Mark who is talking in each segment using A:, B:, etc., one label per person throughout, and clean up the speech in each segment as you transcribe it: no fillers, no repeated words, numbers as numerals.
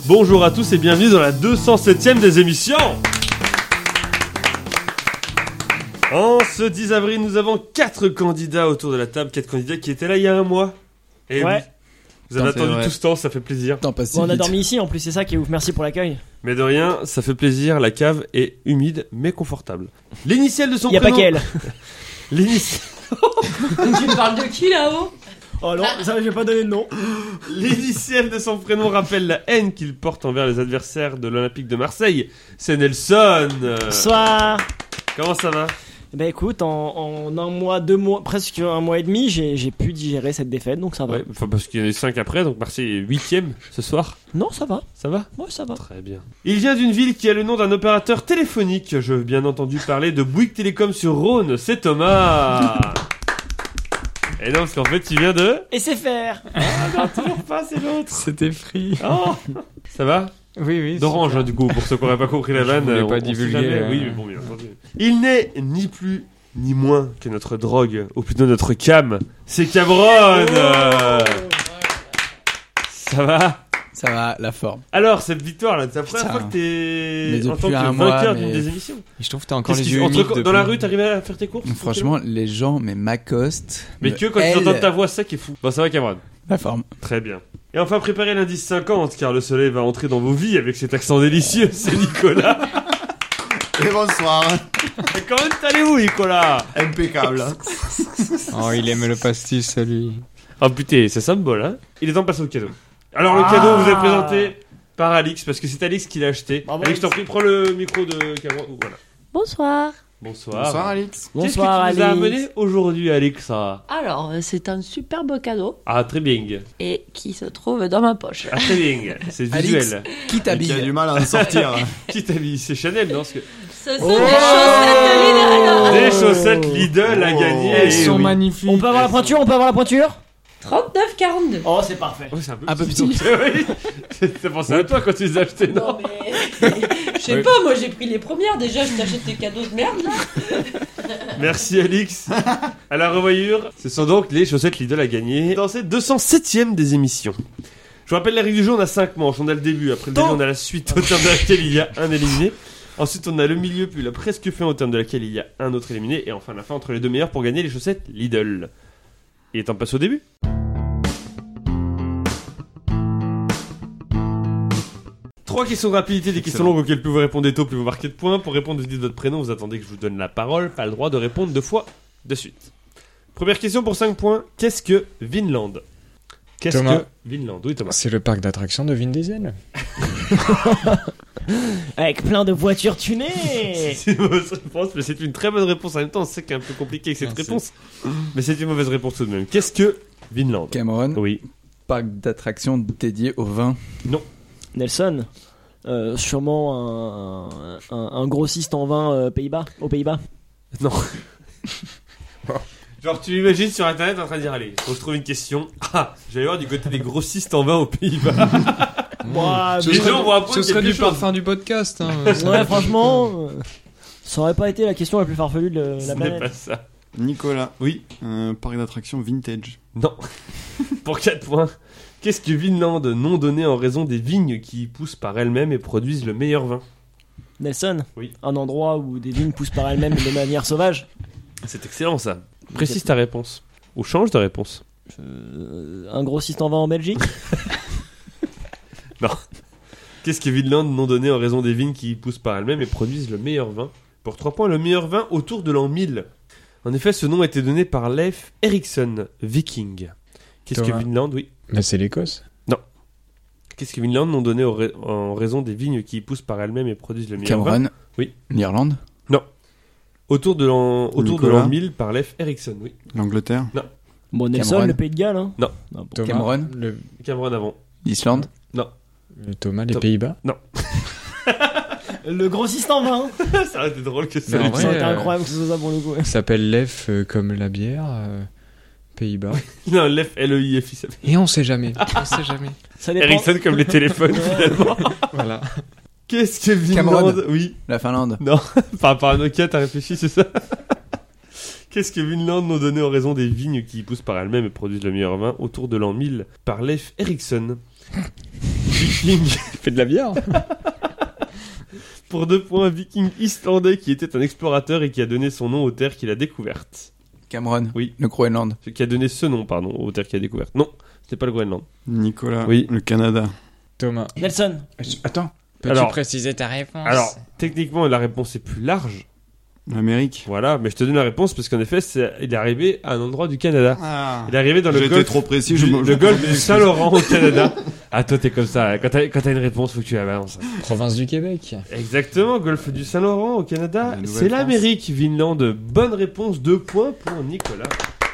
A: Bonjour à tous et bienvenue dans la 207ème des émissions. En ce 10 avril, nous avons 4 candidats autour de la table, 4 candidats qui étaient là il y a un mois. Et
B: ouais.
A: oui, vous avez attendu tout ce temps, ça fait plaisir.
B: On a dormi ici en plus, c'est ça qui est ouf. Merci pour l'accueil.
A: Mais de rien, ça fait plaisir, la cave est humide mais confortable. L'initiale de son
B: Y a
A: prénom...
B: pas qu'elle.
A: L'initiale...
C: Tu parles de qui là-haut?
B: Oh non, ça je vais pas donner de nom.
A: L'initiale de son prénom rappelle la haine qu'il porte envers les adversaires de l'Olympique de Marseille. C'est Nelson.
B: Bonsoir.
A: Comment ça va?
B: Ben écoute, en un mois, 2 mois, presque un mois et demi, j'ai pu digérer cette défaite, donc ça va.
A: Ouais, enfin parce qu'il y en a eu 5 après, donc Marseille est 8ème ce soir.
B: Non, ça va.
A: Ça va?
B: Ouais, ça va.
A: Très bien. Il vient d'une ville qui a le nom d'un opérateur téléphonique. Je veux bien entendu parler de Bouygues Télécom sur Rhône. C'est Thomas. Et non, parce qu'en fait, il vient de...
B: Et c'est faire.
A: Ah non, toujours pas, c'est l'autre.
D: C'était free.
A: Oh. Ça va?
D: Oui.
A: D'orange, hein, du coup, pour ceux qui n'auraient pas compris la vanne.
D: voulais pas
A: on
D: divulguer,
A: sait jamais. Oui, mais bon, bien entendu. Il n'est ni plus ni moins que notre drogue, ou plutôt notre cam. C'est Cameron. Ça va?
D: Ça va, la forme.
A: Alors, cette victoire là, c'est la première
D: Putain.
A: fois que
D: Mais
A: t'es en tant
D: depuis
A: que
D: un mois,
A: vainqueur
D: mais-
A: d'une des émissions.
D: Je trouve que t'as encore
A: Qu'est-ce
D: les
A: qui-
D: yeux humides
A: dans
D: depuis-
A: la rue, t'arrivais à faire tes courses?
D: Franchement, les gens m'accostent.
A: Mais que quand tu entends ta voix sec et fou. Bon, ça va, Cameron.
D: La forme.
A: Très bien. Et enfin, préparez l'indice 50, car le soleil va entrer dans vos vies avec cet accent délicieux. C'est Nicolas.
E: Et bonsoir.
A: Comment allez-vous, Nicolas?
E: Impeccable.
D: Oh, il aime le pastis, lui.
A: Oh putain, c'est symbole, hein. Il est temps de passer au cadeau. Alors, le cadeau vous est présenté par Alix, parce que c'est Alix qui l'a acheté.
B: Bravo,
A: Alix, je t'en prie, prends le micro de Cameron. Voilà.
C: Bonsoir.
A: Bonsoir.
E: Bonsoir Alix.
A: Qu'est-ce
B: Bonsoir,
A: que tu nous as
B: Alice.
A: amené aujourd'hui, Alexa?
C: Alors, c'est un superbe cadeau
A: Ah, très bien.
C: et qui se trouve dans ma poche.
A: Ah, très bien. C'est
D: Alix.
A: visuel.
D: Qui
E: Il a
D: t'habille
E: du mal à en sortir.
A: Qui t'a mis? C'est Chanel, non? Parce que...
C: Ce sont
B: Oh
C: des chaussettes Lidl.
A: Des chaussettes Lidl à gagner.
D: Elles
A: Eh
D: sont
A: oui.
D: magnifiques.
B: On peut avoir la pointure,
C: 39,42.
B: Oh, c'est parfait.
A: Ouais, c'est
D: Un peu petit.
A: donc, oui. T'as pensé à toi quand tu les as achetés, non?
C: Non mais... Je sais pas, moi j'ai pris les premières. Déjà, je t'achète tes cadeaux de merde là.
A: Merci Alix. À la revoyure, ce sont donc les chaussettes Lidl à gagner dans cette 207ème des émissions. Je vous rappelle les règles du jeu, on a 5 manches. On a le début, après le début on a la suite au terme de laquelle il y a un éliminé. Ensuite on a le milieu puis la presque fin au terme de laquelle il y a un autre éliminé. Et enfin la fin entre les deux meilleurs pour gagner les chaussettes Lidl. Il est temps de passer au début. Trois questions de rapidité, des questions longues auxquelles plus vous répondez tôt, plus vous marquez de points. Pour répondre, vous dites votre prénom, vous attendez que je vous donne la parole. Pas le droit de répondre 2 fois de suite. Première question pour 5 points. Qu'est-ce que Vinland? Qu'est-ce
F: Thomas.
A: que Vinland? Oui, Thomas.
F: C'est le parc d'attractions de Vin Diesel.
B: Avec plein de voitures tunées.
A: C'est une mauvaise réponse, mais c'est une très bonne réponse. En même temps, on sait qu'il est un peu compliqué avec cette
F: Merci.
A: réponse. Mais c'est une mauvaise réponse tout de même. Qu'est-ce que Vinland?
D: Cameron,
A: Oui.
D: parc d'attractions dédié au vin.
B: Nelson. Sûrement un grossiste en vin aux Pays-Bas.
A: Non. Genre, tu imagines sur internet en train de dire allez, faut que je trouve une question. Ah, j'allais voir du côté des grossistes en vin aux Pays-Bas.
B: Ouah,
A: Les gens vont apprendre
F: Ce serait
A: quelque
F: du
A: chose.
F: parfum du podcast. Hein,
B: ouais, franchement, ça aurait pas été la question la plus farfelue de
A: Ce
B: la
A: n'est
B: planète.
A: pas ça.
E: Nicolas.
A: Oui.
E: Un parc d'attractions vintage.
A: Non. Pour 4 points. Qu'est-ce que Vinland, nom donné en raison des vignes qui y poussent par elles-mêmes et produisent le meilleur vin?
B: Nelson.
A: Oui.
B: Un endroit où des vignes poussent par elles-mêmes de manière sauvage.
A: C'est excellent ça. Précise ta réponse. Ou change de réponse.
B: Un grossiste en vin en Belgique.
A: Qu'est-ce que Vinland, nom donné en raison des vignes qui y poussent par elles-mêmes et produisent le meilleur vin? Pour 3 points, le meilleur vin autour de l'an 1000. En effet, ce nom a été donné par Leif Erikson, viking. Qu'est-ce que
F: Thomas.
A: Vinland? Oui.
F: Bah, c'est l'Écosse.
A: Qu'est-ce que Vinland, nom donné en raison des vignes qui y poussent par elles-mêmes et produisent le meilleur vin?
D: Cameron.
A: Oui.
D: L'Irlande.
A: Autour de l'an
E: Nicolas.
A: 1000 par Leif Erikson, oui.
E: L'Angleterre.
B: Bon, Nelson,
D: Cameron.
B: le Pays de Galles. Hein.
A: Non.
B: Ah, bon.
F: Thomas,
D: Cameron.
F: Le
A: Cameron avant.
D: L'Islande.
F: Thomas, les
A: Tom-
F: Pays-Bas.
B: Le grossiste en vin.
A: Ça aurait été drôle que ça.
F: Mais en
B: Ça aurait été
F: vrai,
B: incroyable que ce soit ça pour le coup.
F: Ça s'appelle Lef comme la bière. Pays-Bas.
A: Non, Leif, L-E-I-F, il s'appelle.
F: Et on sait jamais. On sait jamais.
B: Ça dépend.
A: Ericsson comme les téléphones, finalement.
F: Voilà.
A: Qu'est-ce que Vinland?
D: Cameron.
A: Oui.
D: La Finlande.
A: Non, par rapport à Nokia, t'as réfléchi, c'est ça? Qu'est-ce que Vinland, nom donné en raison des vignes qui y poussent par elles-mêmes et produisent le meilleur vin autour de l'an 1000 par Leif Erikson? Viking.
F: Fait de la bière.
A: Pour 2 points, viking islandais qui était un explorateur et qui a donné son nom aux terres qu'il a découvertes.
D: Cameron.
A: Oui.
D: Le Groenland.
A: Qui a donné ce nom, pardon, aux terres qu'il a découvertes. Non, c'était pas le Groenland.
E: Nicolas.
A: Oui.
E: Le Canada.
F: Thomas.
B: Nelson.
D: Attends.
F: Peux-tu
A: Alors-
F: préciser ta réponse?
A: Alors, techniquement, la réponse est plus large.
E: L'Amérique.
A: Voilà, mais je te donne la réponse parce qu'en effet, il est arrivé à un endroit du Canada.
E: Ah.
A: Il est arrivé dans le
E: J'étais
A: golfe.
E: trop précis.
A: Le golfe du Saint-Laurent au Canada. Ah, toi, t'es comme ça. Quand t'as une réponse, faut que tu la balances.
F: Province du Québec.
A: Exactement, golfe du Saint-Laurent au Canada.
E: La Nouvelle-France.
A: C'est l'Amérique, Vinland. Bonne réponse, 2 points pour Nicolas.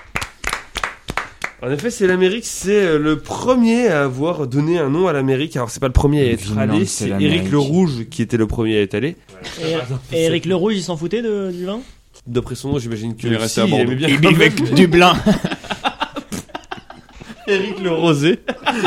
A: En effet, c'est l'Amérique, c'est le premier à avoir donné un nom à l'Amérique. Alors, c'est pas le premier à être
F: Vinland,
A: allé,
F: c'est
A: c'est
F: l'Amérique.
A: Éric le Rouge qui était le premier à être allé.
B: Et Eric le Rouge, il s'en foutait du vin?
A: D'après son nom, j'imagine qu'il
E: Il est resté à Bordeaux.
A: aimait bien quand même.
D: du blanc.
A: Éric le Rosé.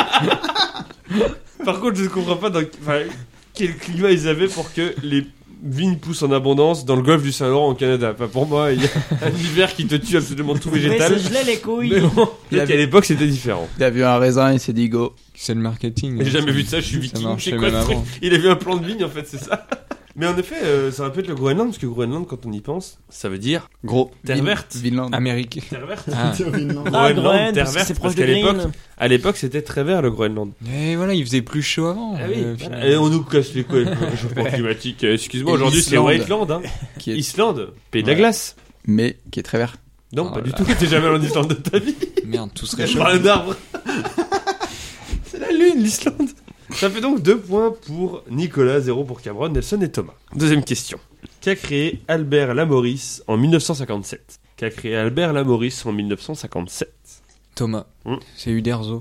A: Par contre, je ne comprends pas quel climat ils avaient pour que les vignes poussent en abondance dans le golfe du Saint-Laurent au Canada. Enfin, pour moi, il y a un hiver qui te tue absolument tout
B: Mais
A: végétal.
B: c'est gelé les couilles.
A: Mais bon,
D: Il
A: peut-être qu'à l'époque, c'était différent.
D: Il a vu un raisin, il s'est dit go.
F: C'est le marketing.
A: J'ai jamais vu de ça, je suis
F: Ça
A: viking.
F: marchait
A: C'est quoi
F: même
A: ce truc
F: avant.
A: Il a vu un plan de vigne, en fait, c'est ça. Mais en effet, ça va peut être le Groenland, parce que Groenland, quand on y pense, ça veut dire
E: Gros.
A: terre verte.
D: Vinland.
F: Amérique.
A: Terre verte.
F: Ah.
B: Ah,
A: Groenland,
B: Groen,
A: terre
B: parce que
A: verte,
B: c'est proche
A: parce
B: de
A: qu'à l'époque,
B: Green.
A: à l'époque, c'était très vert le Groenland.
F: Et voilà, il faisait plus chaud avant.
A: Ah oui,
F: finalement.
A: et on nous casse les couilles avec le réchauffement climatique. Excuse-moi,
D: Et
A: aujourd'hui c'est
D: l'Islande.
A: Whiteland, hein.
D: Qui est...
A: Islande, pays de la
F: Ouais.
A: glace.
D: Mais qui est très vert.
A: Non,
F: Oh
A: pas du
F: là.
A: tout. T'es jamais allé en Islande de ta vie.
F: Merde, tout serait
A: Je
F: chaud.
A: parle d'arbres. C'est la lune, l'Islande. Ça fait donc 2 points pour Nicolas, 0 pour Cameron, Nelson et Thomas. Deuxième question. Qu'a créé Albert Lamoris en 1957 Qu'a créé Albert Lamoris en 1957
F: Thomas. C'est Uderzo.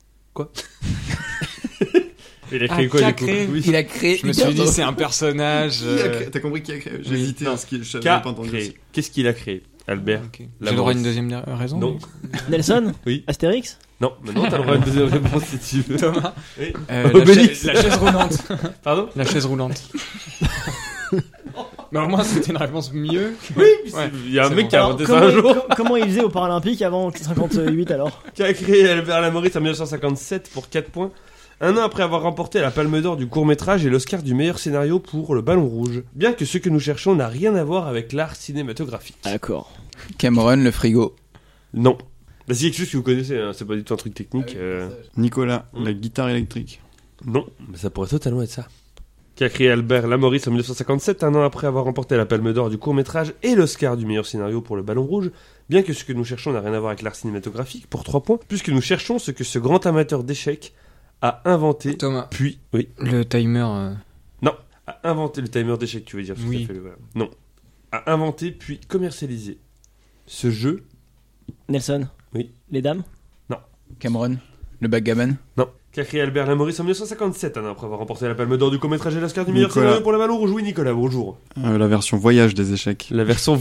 A: Il a créé quoi,
F: qu'a
A: du coup
F: créé
A: Oui.
D: Il a créé.
F: Je me suis dit, c'est un personnage.
E: T'as compris qui a créé? J'ai
F: oui,
E: hésité
A: non.
E: parce que je
A: Qu'a
E: n'avais pas entendu.
A: créé
E: aussi.
A: Qu'est-ce qu'il a créé Albert
F: Ok. J'ai
A: Lamoris.
F: le droit à une deuxième raison?
A: Non.
B: Nelson.
A: Oui.
B: Astérix.
A: Non, maintenant t'as le droit à une deuxième réponse si tu veux.
F: Thomas.
A: Oui.
F: La chaise roulante.
A: Pardon
F: La chaise roulante. Mais au moins, c'était une réponse mieux.
A: Oui,
F: Ouais.
A: il y a un
F: C'est
A: mec
F: bon.
A: qui a
B: Alors,
A: inventé ça un jour.
B: comment il faisait aux Paralympiques avant 58 alors?
A: Qui a créé Albert Lamoris en 1957 pour 4 points. Un an après avoir remporté la Palme d'Or du court-métrage et l'Oscar du meilleur scénario pour Le Ballon Rouge. Bien que ce que nous cherchons n'a rien à voir avec l'art cinématographique.
B: D'accord.
D: Cameron, le frigo.
A: Non. Bah, c'est quelque chose que vous connaissez, hein. C'est pas du tout un truc technique.
E: Nicolas, la guitare électrique.
A: Non, mais ça pourrait totalement être ça. Qui a créé Albert Lamoris en 1957, un an après avoir remporté la Palme d'Or du court-métrage et l'Oscar du meilleur scénario pour Le Ballon Rouge. Bien que ce que nous cherchons n'a rien à voir avec l'art cinématographique, pour 3 points, puisque nous cherchons ce que ce grand amateur d'échecs a inventé,
F: Thomas.
A: puis... Oui.
F: Le timer.
A: A inventé le timer d'échecs, tu veux dire. Tout
F: Oui.
A: à fait, voilà. Non. A inventé, puis commercialisé ce jeu.
B: Nelson.
A: Oui.
B: Les dames.
D: Cameron, le backgammon.
A: Non. Qu'a créé Albert Lamoris en 1957, un an après avoir remporté la Palme d'Or du court-métrage et l'Oscar du meilleur
E: Nicolas.
A: scénario pour Le Ballon Rouge. Oui, Nicolas, bonjour.
E: La version voyage des échecs.
A: La version...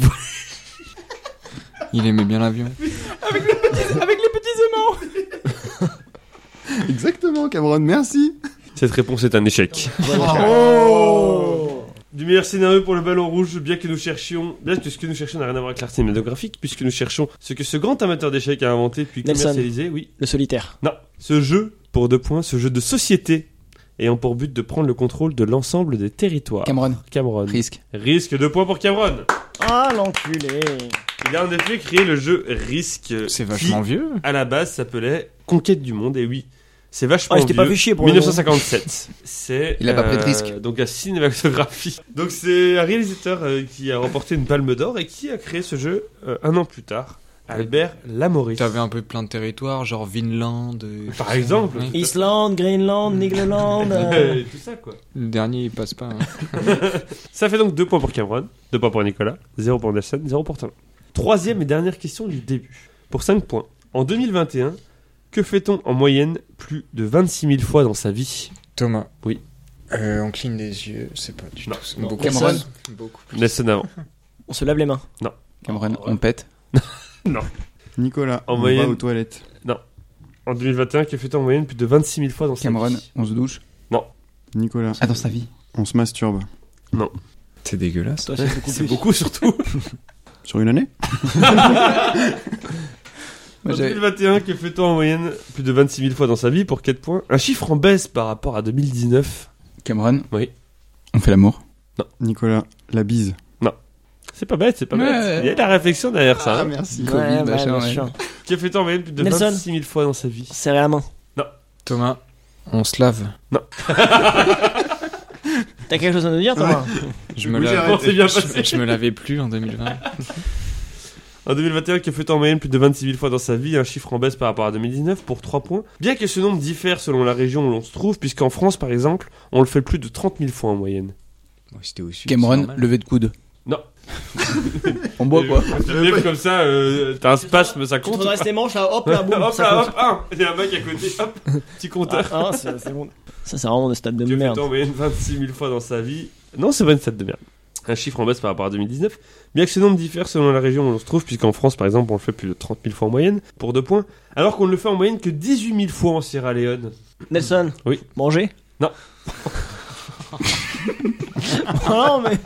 F: Il aimait bien l'avion.
B: Avec les petits aimants.
E: Exactement, Cameron, merci.
A: Cette réponse est un échec.
B: Oh.
A: Du meilleur scénario pour Le Ballon Rouge, bien que ce que nous cherchons n'a rien à voir avec l'art cinématographique, puisque nous cherchons ce que ce grand amateur d'échecs a inventé puis
B: Nelson.
A: commercialisé, oui.
B: Le solitaire.
A: Non, ce jeu, pour 2 points, ce jeu de société, ayant pour but de prendre le contrôle de l'ensemble des territoires.
D: Cameron,
A: Cameron.
D: risque.
A: Risque, 2 points pour Cameron.
B: Ah l'enculé.
A: Il a en effet créé le jeu Risque,
F: C'est vachement vieux.
A: qui, à la base, s'appelait Conquête du Monde, et oui, c'est vachement
B: Ah, il s'était
A: vieux.
B: pas fait chier pour le
A: 1957. C'est
D: Il a pas pris de risque.
A: Donc la cinématographie. Donc c'est un réalisateur qui a remporté une Palme d'Or et qui a créé ce jeu un an plus tard. Albert Lamoris.
F: T'avais un peu plein de territoires, genre Vinland.
A: Par exemple.
F: Oui.
B: Islande, Greenland, Nigloland.
A: Tout ça quoi.
F: Le dernier, il passe pas. Hein.
A: Ça fait donc 2 points pour Cameron, 2 points pour Nicolas, 0 pour Nelson, 0 pour Thomas. Troisième et dernière question du début. Pour 5 points. En 2021, que fait-on en moyenne plus de 26 000 fois dans sa vie?
F: Thomas.
A: Oui.
F: On cligne des yeux, c'est pas du
A: Non.
F: tout.
B: Non.
F: Beaucoup.
D: Cameron.
F: Beaucoup.
A: Nelson avant.
B: On se lave les mains.
D: Cameron, on pète.
E: Nicolas,
A: En
E: on
A: moyenne.
E: va aux toilettes.
A: En 2021, que fait-on en moyenne plus de 26 000 fois dans sa
D: Cameron,
A: vie?
D: on se douche.
E: Nicolas,
D: Ah, dans sa vie.
E: on se masturbe.
F: C'est dégueulasse.
B: Toi, c'est beaucoup
A: C'est
B: plus.
A: beaucoup surtout.
E: Sur une année?
D: Ouais,
A: En 2021, que fait-on en moyenne plus de 26 000 fois dans sa vie pour 4 points? Un chiffre en baisse par rapport à 2019.
D: Cameron.
A: Oui.
D: On fait l'amour.
E: Nicolas, la bise.
A: C'est pas bête, c'est pas
D: Ouais.
A: bête. Il y a de la réflexion derrière ça. hein.
E: merci.
D: Covid,
B: Ouais,
D: machin,
B: bien
D: ouais.
B: sûr.
A: Que fait-on en moyenne plus de
B: Nelson.
A: 26 000 fois dans sa vie?
B: Serrer la main.
F: Thomas, on se lave.
B: T'as quelque chose à nous dire, Thomas?
F: Je me,
E: Oui, j'ai
F: lave...
A: Bon, c'est bien passé.
F: je me lavais plus en 2020.
A: En 2021, que fait-on en moyenne plus de 26 000 fois dans sa vie? Un chiffre en baisse par rapport à 2019 pour 3 points. Bien que ce nombre diffère selon la région où l'on se trouve, puisqu'en France, par exemple, on le fait plus de 30 000 fois en moyenne.
F: C'était au sud.
D: Cameron,
F: c'est normal.
D: levé de coude.
A: Non.
D: On boit quoi?
A: Tu te lèves comme ça, t'as un spasme, ça
B: Tu
A: compte.
B: te redresses les manches, là, hop, là, boum.
A: Hop
B: ça
A: là,
B: compte.
A: hop, un. Il y a un mec à côté, hop, petit compteur.
B: Ah, c'est bon. Ça, c'est vraiment des stades de
A: Que
B: merde.
A: fait-on en moyenne 26 000 fois dans sa vie? Non, c'est pas une stat de merde. Un chiffre en baisse par rapport à 2019. Bien que ce nombre diffère selon la région où l'on se trouve, puisqu'en France, par exemple, on le fait plus de 30 000 fois en moyenne, pour 2 points, alors qu'on ne le fait en moyenne que 18 000 fois en Sierra Leone.
B: Nelson.
A: Oui.
B: Manger?
A: Non.
B: Non, mais.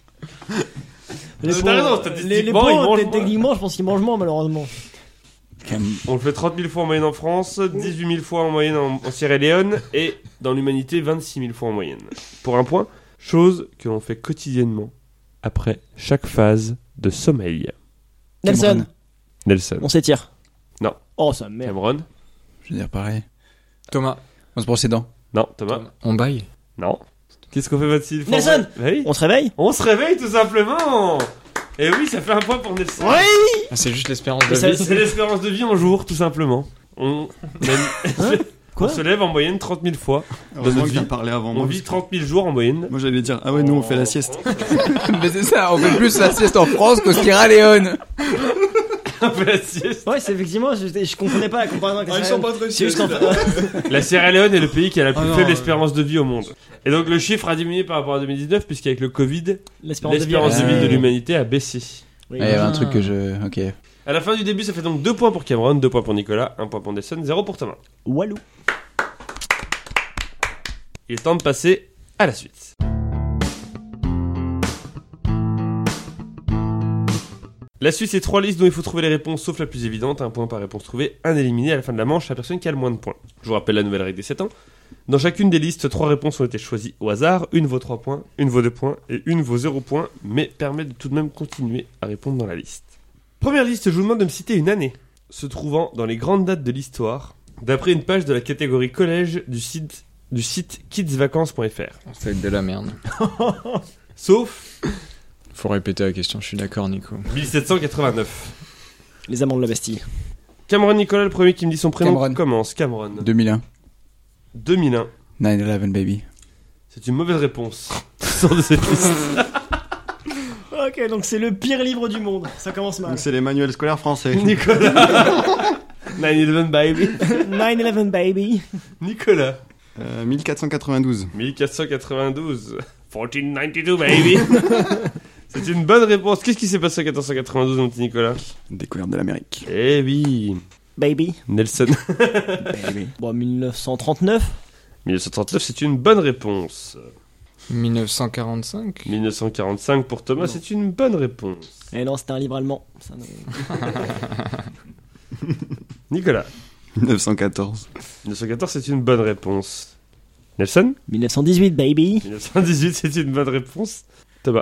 A: T'as raison, statistiquement, ils mangent moins.
B: Techniquement, je pense qu'ils mangent moins, malheureusement.
A: On le fait 30 000 fois en moyenne en France, 18 000 fois en moyenne en Sierra Leone, et dans l'humanité, 26 000 fois en moyenne. Pour 1 point, chose que l'on fait quotidiennement après chaque phase de sommeil.
B: Nelson.
D: Cameron.
A: Nelson.
B: On s'étire.
A: Non.
B: Oh, ça merde.
A: Cameron.
D: Je veux dire pareil.
F: Thomas,
D: On se brosse les dents.
A: Non. Thomas.
F: on baille.
A: Non. Qu'est-ce qu'on fait 26 000 fois
B: Nelson.
A: en moyenne Bah oui.
B: On se réveille?
A: On se réveille tout simplement. Et oui, ça fait 1 point pour Nelson.
B: Oui.
F: Ah, c'est juste l'espérance de
B: Mais ça-
F: vie.
A: C'est l'espérance de vie en jour, tout simplement. On,
B: Quoi?
A: on se lève en moyenne 30 000 fois.
E: Heureusement
A: notre
E: que t'as
A: vie.
E: parlé avant
A: On
E: moi.
A: vit 30 000 jours en moyenne.
E: Moi j'allais dire, ah ouais, nous on fait la sieste.
D: Mais c'est ça, on fait plus la sieste en France qu'au Sierra Leone.
A: On fait la sieste.
B: Ouais, c'est effectivement, je comprenais pas la comparaison avec la
E: Ah,
B: Sierra Leone.
E: très
B: C'est juste qu'en fait.
A: La Sierra Leone est le pays qui a la plus
E: Ah non,
A: faible espérance de vie au monde. Et donc le chiffre a diminué par rapport à 2019, puisqu'avec le Covid,
B: L'espérance
A: l'espérance de
D: Ah
A: vie de
D: ouais.
A: l'humanité a baissé.
B: Oui,
D: Il y avait un
F: Ah.
D: truc que je. Ok.
A: À la fin du début, ça fait donc 2 points pour Cameron, 2 points pour Nicolas, 1 point pour Nelson, 0 pour Thomas.
B: Walou.
A: Il est temps de passer à la suite. La suite, c'est 3 listes dont il faut trouver les réponses, sauf la plus évidente. 1 point par réponse trouvée, 1 éliminé à la fin de la manche, la personne qui a le moins de points. Je vous rappelle la nouvelle règle des 7 ans. Dans chacune des listes, 3 réponses ont été choisies au hasard. Une vaut 3 points, une vaut 2 points et une vaut 0 points, mais permet de tout de même continuer à répondre dans la liste. Première liste, je vous demande de me citer une année se trouvant dans les grandes dates de l'histoire, d'après une page de la catégorie collège du site kidsvacances.fr.
F: Ça va être de la merde.
A: Sauf
F: Faut répéter la question, je suis d'accord, Nico.
A: 1789.
B: Les amants de la Bastille.
A: Cameron Nicolas, le premier qui me dit son prénom,
D: Cameron.
A: commence. Cameron.
D: 2001.
A: 2001.
D: 9/11 baby.
A: C'est une mauvaise réponse. Sors de cette liste.
B: Ok, donc c'est le pire livre du monde. Ça commence mal.
E: Donc c'est les manuels scolaires français.
A: Nicolas. 9/11 baby.
B: 9/11 baby.
A: Nicolas.
E: 1492.
A: 1492. 1492 baby. C'est une bonne réponse. Qu'est-ce qui s'est passé en 1492, mon petit Nicolas?
E: Découverte de l'Amérique.
A: Eh oui.
B: Baby.
A: Nelson.
B: Baby. Bon, 1939.
A: 1939, c'est une bonne réponse.
F: 1945.
A: 1945 pour Thomas, c'est une bonne réponse.
B: Eh non, c'était un livre allemand. Ça, non.
A: Nicolas.
E: 1914.
A: 1914, c'est une bonne réponse. Nelson.
B: 1918 baby.
A: 1918, c'est une bonne réponse. Thomas.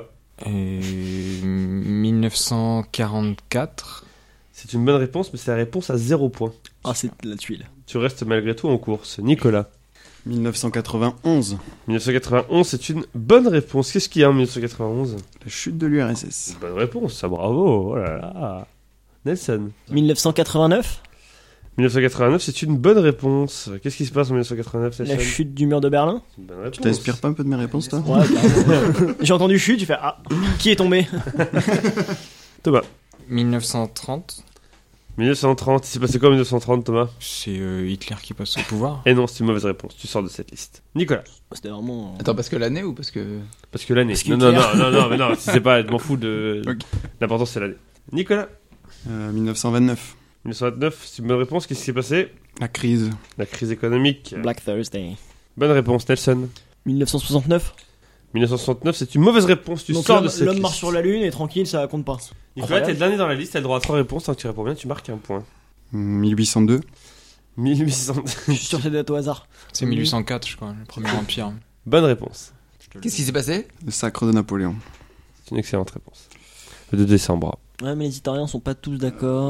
F: 1944.
A: C'est une bonne réponse, mais c'est la réponse à 0 point.
B: Ah, c'est de la tuile.
A: Tu restes malgré tout en course. Nicolas.
E: 1991.
A: 1991, c'est une bonne réponse. Qu'est-ce qu'il y a en 1991?
E: La chute de l'URSS.
A: Bonne réponse, ça bravo. Oh là là. Nelson.
B: 1989.
A: 1989, c'est une bonne réponse. Qu'est-ce qui se passe en 1989,
B: La
A: Nelson?
B: chute du mur de Berlin.
A: C'est une bonne réponse.
E: Tu t'inspires pas un peu de mes réponses, toi
B: Ouais, j'ai entendu chute, tu fais ah, qui est tombé?
A: Thomas.
F: 1930.
A: 1930, il s'est passé quoi en 1930, Thomas?
F: C'est Hitler qui passe au pouvoir.
A: Eh non, c'est une mauvaise réponse. Tu sors de cette liste. Nicolas.
B: C'était vraiment.
D: Attends, parce que l'année ou parce que.
A: Parce que l'année.
B: Parce
A: Non, non,
B: qu'Hitler.
A: non, mais non, si c'est pas, je m'en fous de.
D: Ok.
A: L'important, c'est l'année. Nicolas.
E: 1929.
A: 1929, c'est une bonne réponse. Qu'est-ce qui s'est passé?
E: La crise.
A: La crise économique.
B: Black Thursday.
A: Bonne réponse, Nelson.
B: 1969.
A: 1969, c'est une mauvaise réponse. Tu
B: Donc
A: sors de cette
B: l'homme
A: liste.
B: marche sur la lune et tranquille, ça compte pas.
A: Nicolas, t'es le dernier dans la liste. T'as le droit à 3 réponses. Tant que tu réponds bien, tu marques un point.
E: 1802.
A: 1800.
B: Je suis sûr que c'est des dates au hasard.
F: C'est 1804, je crois, le premier empire.
A: Bonne réponse.
D: Qu'est-ce qui s'est passé?
E: Le sacre de Napoléon.
A: C'est une excellente réponse. Le 2 décembre.
B: Ouais, mais les Italiens sont pas tous d'accord.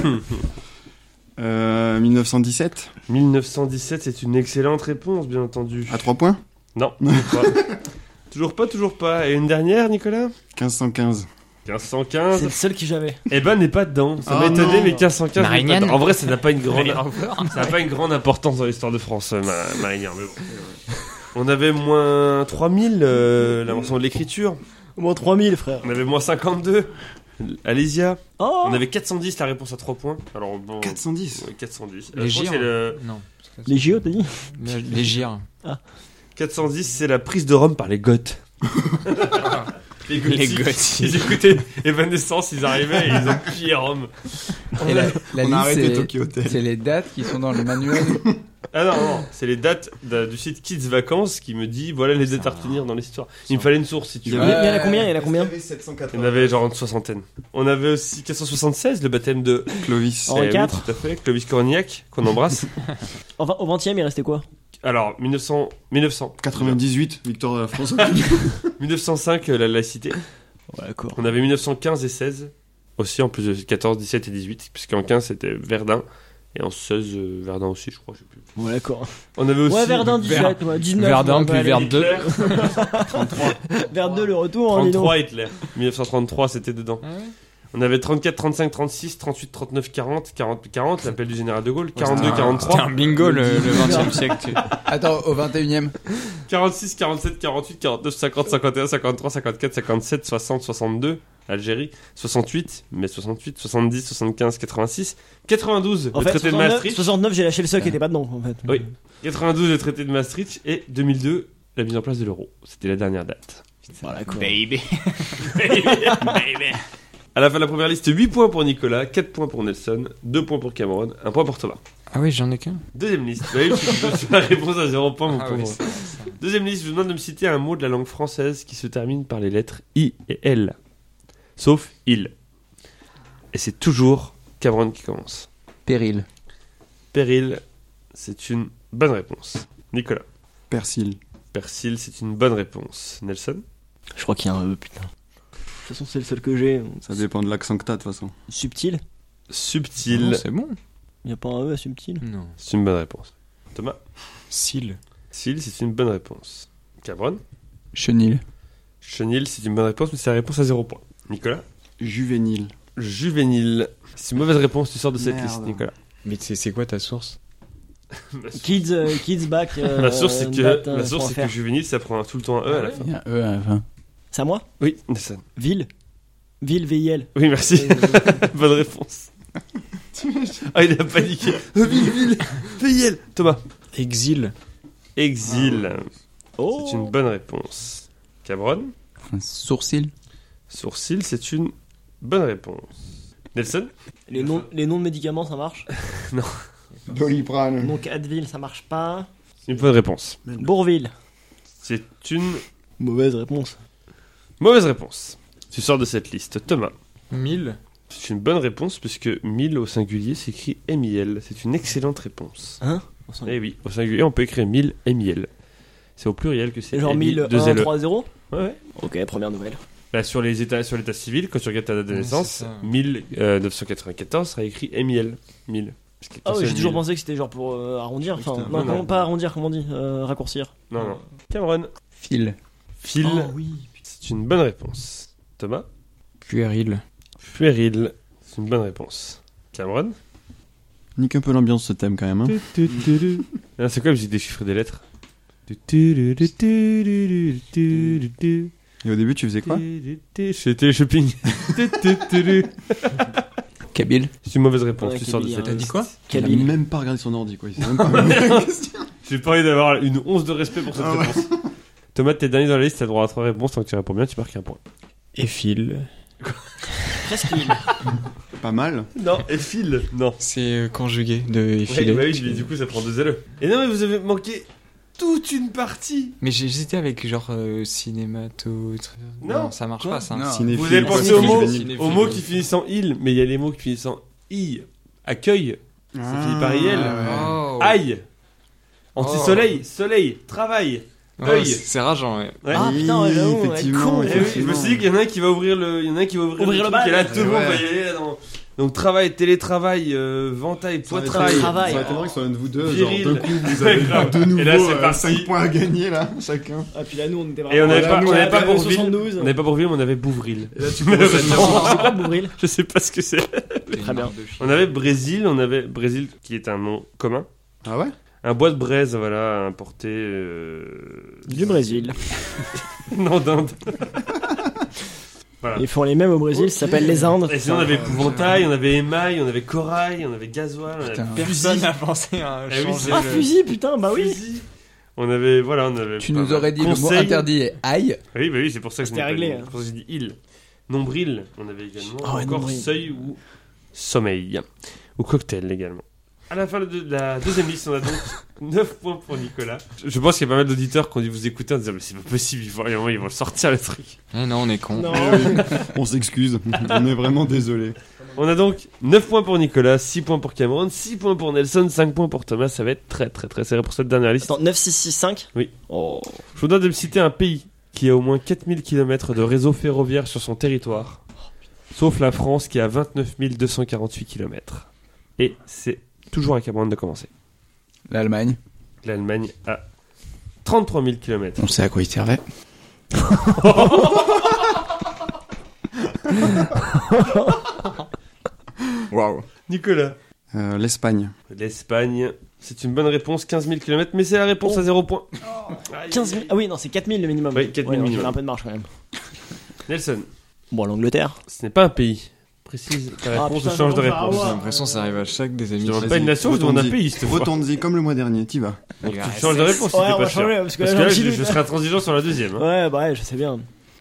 E: 1917.
A: 1917, c'est une excellente réponse, bien entendu.
E: À 3 points.
A: Non, toujours pas. Et une dernière, Nicolas
E: 1515.
A: 1515.
B: C'est le seul que j'avais.
A: Eh ben, n'est pas dedans. Ça
E: Oh
A: m'a étonné,
E: non.
A: mais 1515. n'est pas
F: Marignane.
A: dedans. En vrai, ça n'a pas une grande,
F: Au
A: ça n'a pas une grande importance dans l'histoire de France, Marignane. Mais bon. On avait moins 3000, l'invention de l'écriture.
B: Au moins 3000, frère.
A: On avait moins 52. Alésia.
B: Oh
A: On avait 410, la réponse à 3 points. Alors bon.
E: 410.
A: Ouais, 410.
F: Les
A: Je crois que
F: gires.
A: c'est le...
F: Non.
B: Les JO, t'as dit?
F: Les gires.
A: 410, c'est la prise de Rome par les Goths. Les
F: Gothiques.
A: Ils écoutaient Evanescence, ils arrivaient et ils ont pillé Rome.
D: Et la
E: On a
D: liste,
E: arrêté Tokyo Hotel.
D: c'est les dates qui sont dans le manuel.
A: Ah non, c'est les dates du site Kids Vacances qui me dit voilà les dates à retenir dans l'histoire. Il me fallait une source si tu
B: Il y
A: veux.
B: en a combien? Il y en a combien?
A: Il y en avait genre une soixantaine. On avait aussi 476, le baptême de
E: Clovis.
B: Henri
A: Eh
B: IV.
A: oui, tout à fait, Clovis Cornillac, qu'on embrasse.
B: Enfin, au 20ème, il restait quoi?
A: Alors, 1900,
E: 98, victoire de la France.
A: 1905, la laïcité.
B: Ouais, d'accord.
A: On avait 1915 et 16, aussi en plus de 14, 17 et 18, puisqu'en 15 c'était Verdun, et en 16, Verdun aussi, je crois, je sais plus.
B: Ouais, d'accord.
A: On avait aussi.
B: Ouais, Verdun 17, ouais, 19.
F: Verdun,
B: ouais,
F: puis
B: allez.
F: Verdun 2.
B: Verdun, le retour, dis donc.
A: 33 Hitler. 1933, c'était dedans. On avait 34, 35, 36, 38, 39, 40, 40, 40, l'appel du général de Gaulle, 42,
F: C'était
A: 43,
F: un bingo le 20e siècle.
D: Attends, au 21ème.
A: 46, 47, 48, 49, 50, 51, 53, 54, 57, 60, 62, Algérie, 68, mai 68, 70, 75, 86, 92,
B: En
A: le
B: fait,
A: traité de
B: 69,
A: Maastricht,
B: 69, j'ai lâché le seul qui était pas dedans, en fait.
A: Oui. 92, le traité de Maastricht, et 2002, la mise en place de l'euro. C'était la dernière date.
B: Voilà, quoi.
F: Baby.
A: À la fin de la première liste, 8 points pour Nicolas, 4 points pour Nelson, 2 points pour Cameron, 1 point pour Thomas.
F: Ah oui, j'en ai qu'un.
A: Deuxième liste. Bah oui, tu as la réponse à 0 points, mon
F: Ah
A: pauvre.
F: oui, c'est ça.
A: Deuxième liste, je vous demande de me citer un mot de la langue française qui se termine par les lettres I et L. Sauf il. Et c'est toujours Cameron qui commence.
D: Péril.
A: Péril, c'est une bonne réponse. Nicolas.
E: Persil.
A: Persil, c'est une bonne réponse. Nelson.
B: Je crois qu'il y a un E, putain. De toute façon, c'est le seul que j'ai.
E: Ça dépend de l'accent que t'as de toute façon.
B: Subtil.
A: Subtil,
F: Non, c'est bon.
B: Il n'y a pas un E à subtil.
F: Non.
A: c'est une bonne réponse. Thomas.
F: Cil.
A: Sil, c'est une bonne réponse. Cameron.
D: Chenil.
A: Chenil, c'est une bonne réponse, mais c'est la réponse à 0 points. Nicolas.
E: Juvénile.
A: Juvénile. C'est une mauvaise réponse, tu sors de cette
E: Merde.
A: liste, Nicolas.
F: Mais c'est quoi ta source?
B: Kids back.
A: Ma source, c'est que,
B: date,
A: ma source, c'est que
B: .fr.
A: juvénile, ça prend tout le temps un E à la fin.
D: Il y a un E à la fin.
B: C'est à moi?
A: Oui, Nelson.
B: Ville. Ville, VIL.
A: Oui, merci. Bonne réponse. Ah, il a paniqué. Ville, VIL. Thomas.
F: Exil.
A: Exil.
B: Oh.
A: C'est une bonne réponse. Cameron.
D: Un sourcil.
A: Sourcil, c'est une bonne réponse. Nelson.
B: Les noms de médicaments, ça marche.
E: Doliprane.
B: Donc Advil, ça marche pas.
A: C'est une bonne réponse.
B: Bourville.
A: C'est une
B: Mauvaise réponse.
A: mauvaise réponse. Tu sors de cette liste. Thomas.
F: 1000.
A: C'est une bonne réponse puisque 1000 au singulier s'écrit MIL. C'est une excellente réponse.
B: Hein?
A: Eh oui, au singulier on peut écrire 1000 MIL. C'est au pluriel que c'est.
B: C'est genre
A: MI,
B: 1000,
A: 2
B: 1,
A: LE.
B: 3, 0.
A: Ouais, ouais.
B: Ok, première nouvelle.
A: Bah, sur l'état civil, quand tu regardes ta date de
F: Ouais,
A: naissance,
F: c'est ça.
A: 1994 sera écrit MIL. 1000. Parce qu'il y a
B: Ah
A: qu'un
B: oui,
A: seul
B: j'ai toujours
A: 1000.
B: pensé que c'était genre pour arrondir. Enfin,
E: Putain,
B: non,
A: non.
B: pas arrondir, comment on dit? Raccourcir.
A: Non, non. Cameron.
D: Fil.
A: Phil.
B: Oh oui.
A: C'est une bonne réponse. Thomas.
F: Puéril.
A: Puéril. C'est une bonne réponse. Cameron.
E: Nique un peu l'ambiance ce thème quand même. Hein.
A: Ah, c'est quoi la musique des chiffres et des lettres?
E: Et au début tu faisais quoi?
A: Chez Téléshopping.
D: Kabyle.
A: C'est une mauvaise réponse.
B: Ouais,
A: Tu sors de
B: Kabyle,
A: cette
B: hein.
A: liste.
F: dit quoi?
E: Il a
B: Kabyle.
E: même pas regardé son ordi quoi. Il sait même pas.
A: J'ai pas envie d'avoir une once de respect pour cette
E: Ah ouais.
A: réponse. Thomas, t'es dernier dans la liste, t'as droit à 3 réponses. Tant que tu réponds bien, tu marques un point.
F: Effil.
B: Presque il.
E: Pas mal.
A: Non, et Phil. Non.
F: C'est conjugué de
A: Ouais,
F: effiler.
A: bah oui, mais du coup, ça prend 2 LE. Et non, mais vous avez manqué toute une partie.
F: Mais j'hésitais avec genre cinémato.
A: Non.
F: Ça marche
B: Quoi?
F: pas ça.
D: Non.
A: Vous
E: Cinéphile.
A: avez pensé
B: Cinéphile.
A: aux mots
F: Cinéphile.
A: qui finissent en il, mais il y a les mots qui finissent en i. Accueil, Ça finit par IL.
D: Oh.
A: Aïe. Anti-soleil, soleil, travail.
F: Oh,
A: œil.
F: c'est rageant, ouais.
A: Ouais.
B: Ah putain, ouais, j'avoue, ouais,
E: effectivement,
B: con.
A: Eh oui, je me suis dit qu'il y en a un qui va ouvrir le, il y en a un qui va ouvrir
B: Ouvrir le
A: truc,
B: bal.
A: et là tout le monde
E: Ouais.
A: va y aller là, donc travail, télétravail, ventail, poitrail.
B: Travail.
E: Ça aurait été marrant que ce soit un de vous deux,
A: Viril.
E: genre, d'un coup, vous
A: Ouais,
E: avez
A: grave.
E: de nouveau
A: Et là, c'est parti.
E: 5 points à gagner, là, chacun.
B: Ah, puis là, nous, on était vraiment.
A: Et on n'avait
E: Voilà,
A: pas,
E: nous,
A: on n'avait pas
B: avait
A: Bourvil.
B: 72.
A: On n'avait pas Bourvil, mais on avait Bouvril.
E: Et là, tu
A: Malheureusement.
B: C'est quoi Bouvril?
A: Je sais pas ce que c'est.
B: Très bien.
A: On avait Brésil qui est un nom commun.
E: Ah ouais?
A: Un bois de braise, voilà, importé.
B: Du Brésil.
A: Non, d'Inde. Voilà.
B: Ils font les mêmes au Brésil, ça s'appelle les Indes.
A: Et sinon, on avait épouvantail, on avait émail, on avait corail, on avait gasoil, on
D: Putain.
A: avait fusil.
F: Personne n'a pensé à
A: Eh oui,
F: changer
A: c'est
B: Ah,
F: le-
B: fusil, putain, bah oui.
A: Fusil. On avait, voilà, on avait.
D: Tu
A: pas
D: nous
A: mal.
D: aurais dit le mot
A: Conseil.
D: interdit et aïe.
A: Oui, bah oui, c'est pour ça que je
B: C'était
A: n'ai pas
B: réglé,
A: dit.
B: hein.
A: C'est pour ça que j'ai dit il. Nombril, on avait également.
B: Ah ouais,
A: encore
B: nombril.
A: seuil ou sommeil. Ou cocktail également. À la fin de la deuxième liste, on a donc 9 points pour Nicolas. Je pense qu'il y a pas mal d'auditeurs qui ont dû vous écouter en disant mais c'est pas possible, ils vont le sortir le truc.
F: Eh non, on est con.
B: Non.
E: On s'excuse, on est vraiment désolé.
A: On a donc 9 points pour Nicolas, 6 points pour Cameron, 6 points pour Nelson, 5 points pour Thomas. Ça va être très très très serré pour cette dernière liste.
B: Attends, 9, 6, 6, 5.
A: Oui.
B: Oh.
A: Je vous donne de me citer un pays qui a au moins 4000 km de réseau ferroviaire sur son territoire, sauf la France qui a 29 248 km. Et c'est toujours à Cameron de commencer.
D: L'Allemagne.
A: L'Allemagne a 33 000 km.
D: On sait à quoi il servait.
F: Waouh.
A: Nicolas.
E: L'Espagne.
A: L'Espagne, c'est une bonne réponse, 15 000 km, mais c'est la réponse à 0 points.
B: 15 000. Ah oui, non, c'est 4 000 le minimum.
A: Oui, 4 000
B: Ouais, non,
A: minimum.
B: j'ai un peu de marge quand même.
A: Nelson,
B: Bon, l'Angleterre.
A: ce n'est pas un pays. Précise ta
B: Ah,
A: réponse
B: putain,
A: ou change de
B: non, bah,
A: réponse.
F: J'ai
B: ouais.
F: l'impression que ça arrive à chaque des
A: Je
F: amis.
A: demande
E: Vas-y,
A: pas une nation, je demande un
E: retourne-y.
A: pays cette fois.
E: Retourne-y comme le mois dernier, t'y vas.
A: Donc tu changes de réponse si
B: Ouais,
A: t'es
B: on va
A: pas sûr.
B: changer parce que
A: Parce
B: là,
A: que là,
B: j'ai un
A: je
B: petit
A: serai intransigeant sur la deuxième. hein.
B: Ouais, bah ouais, je sais bien.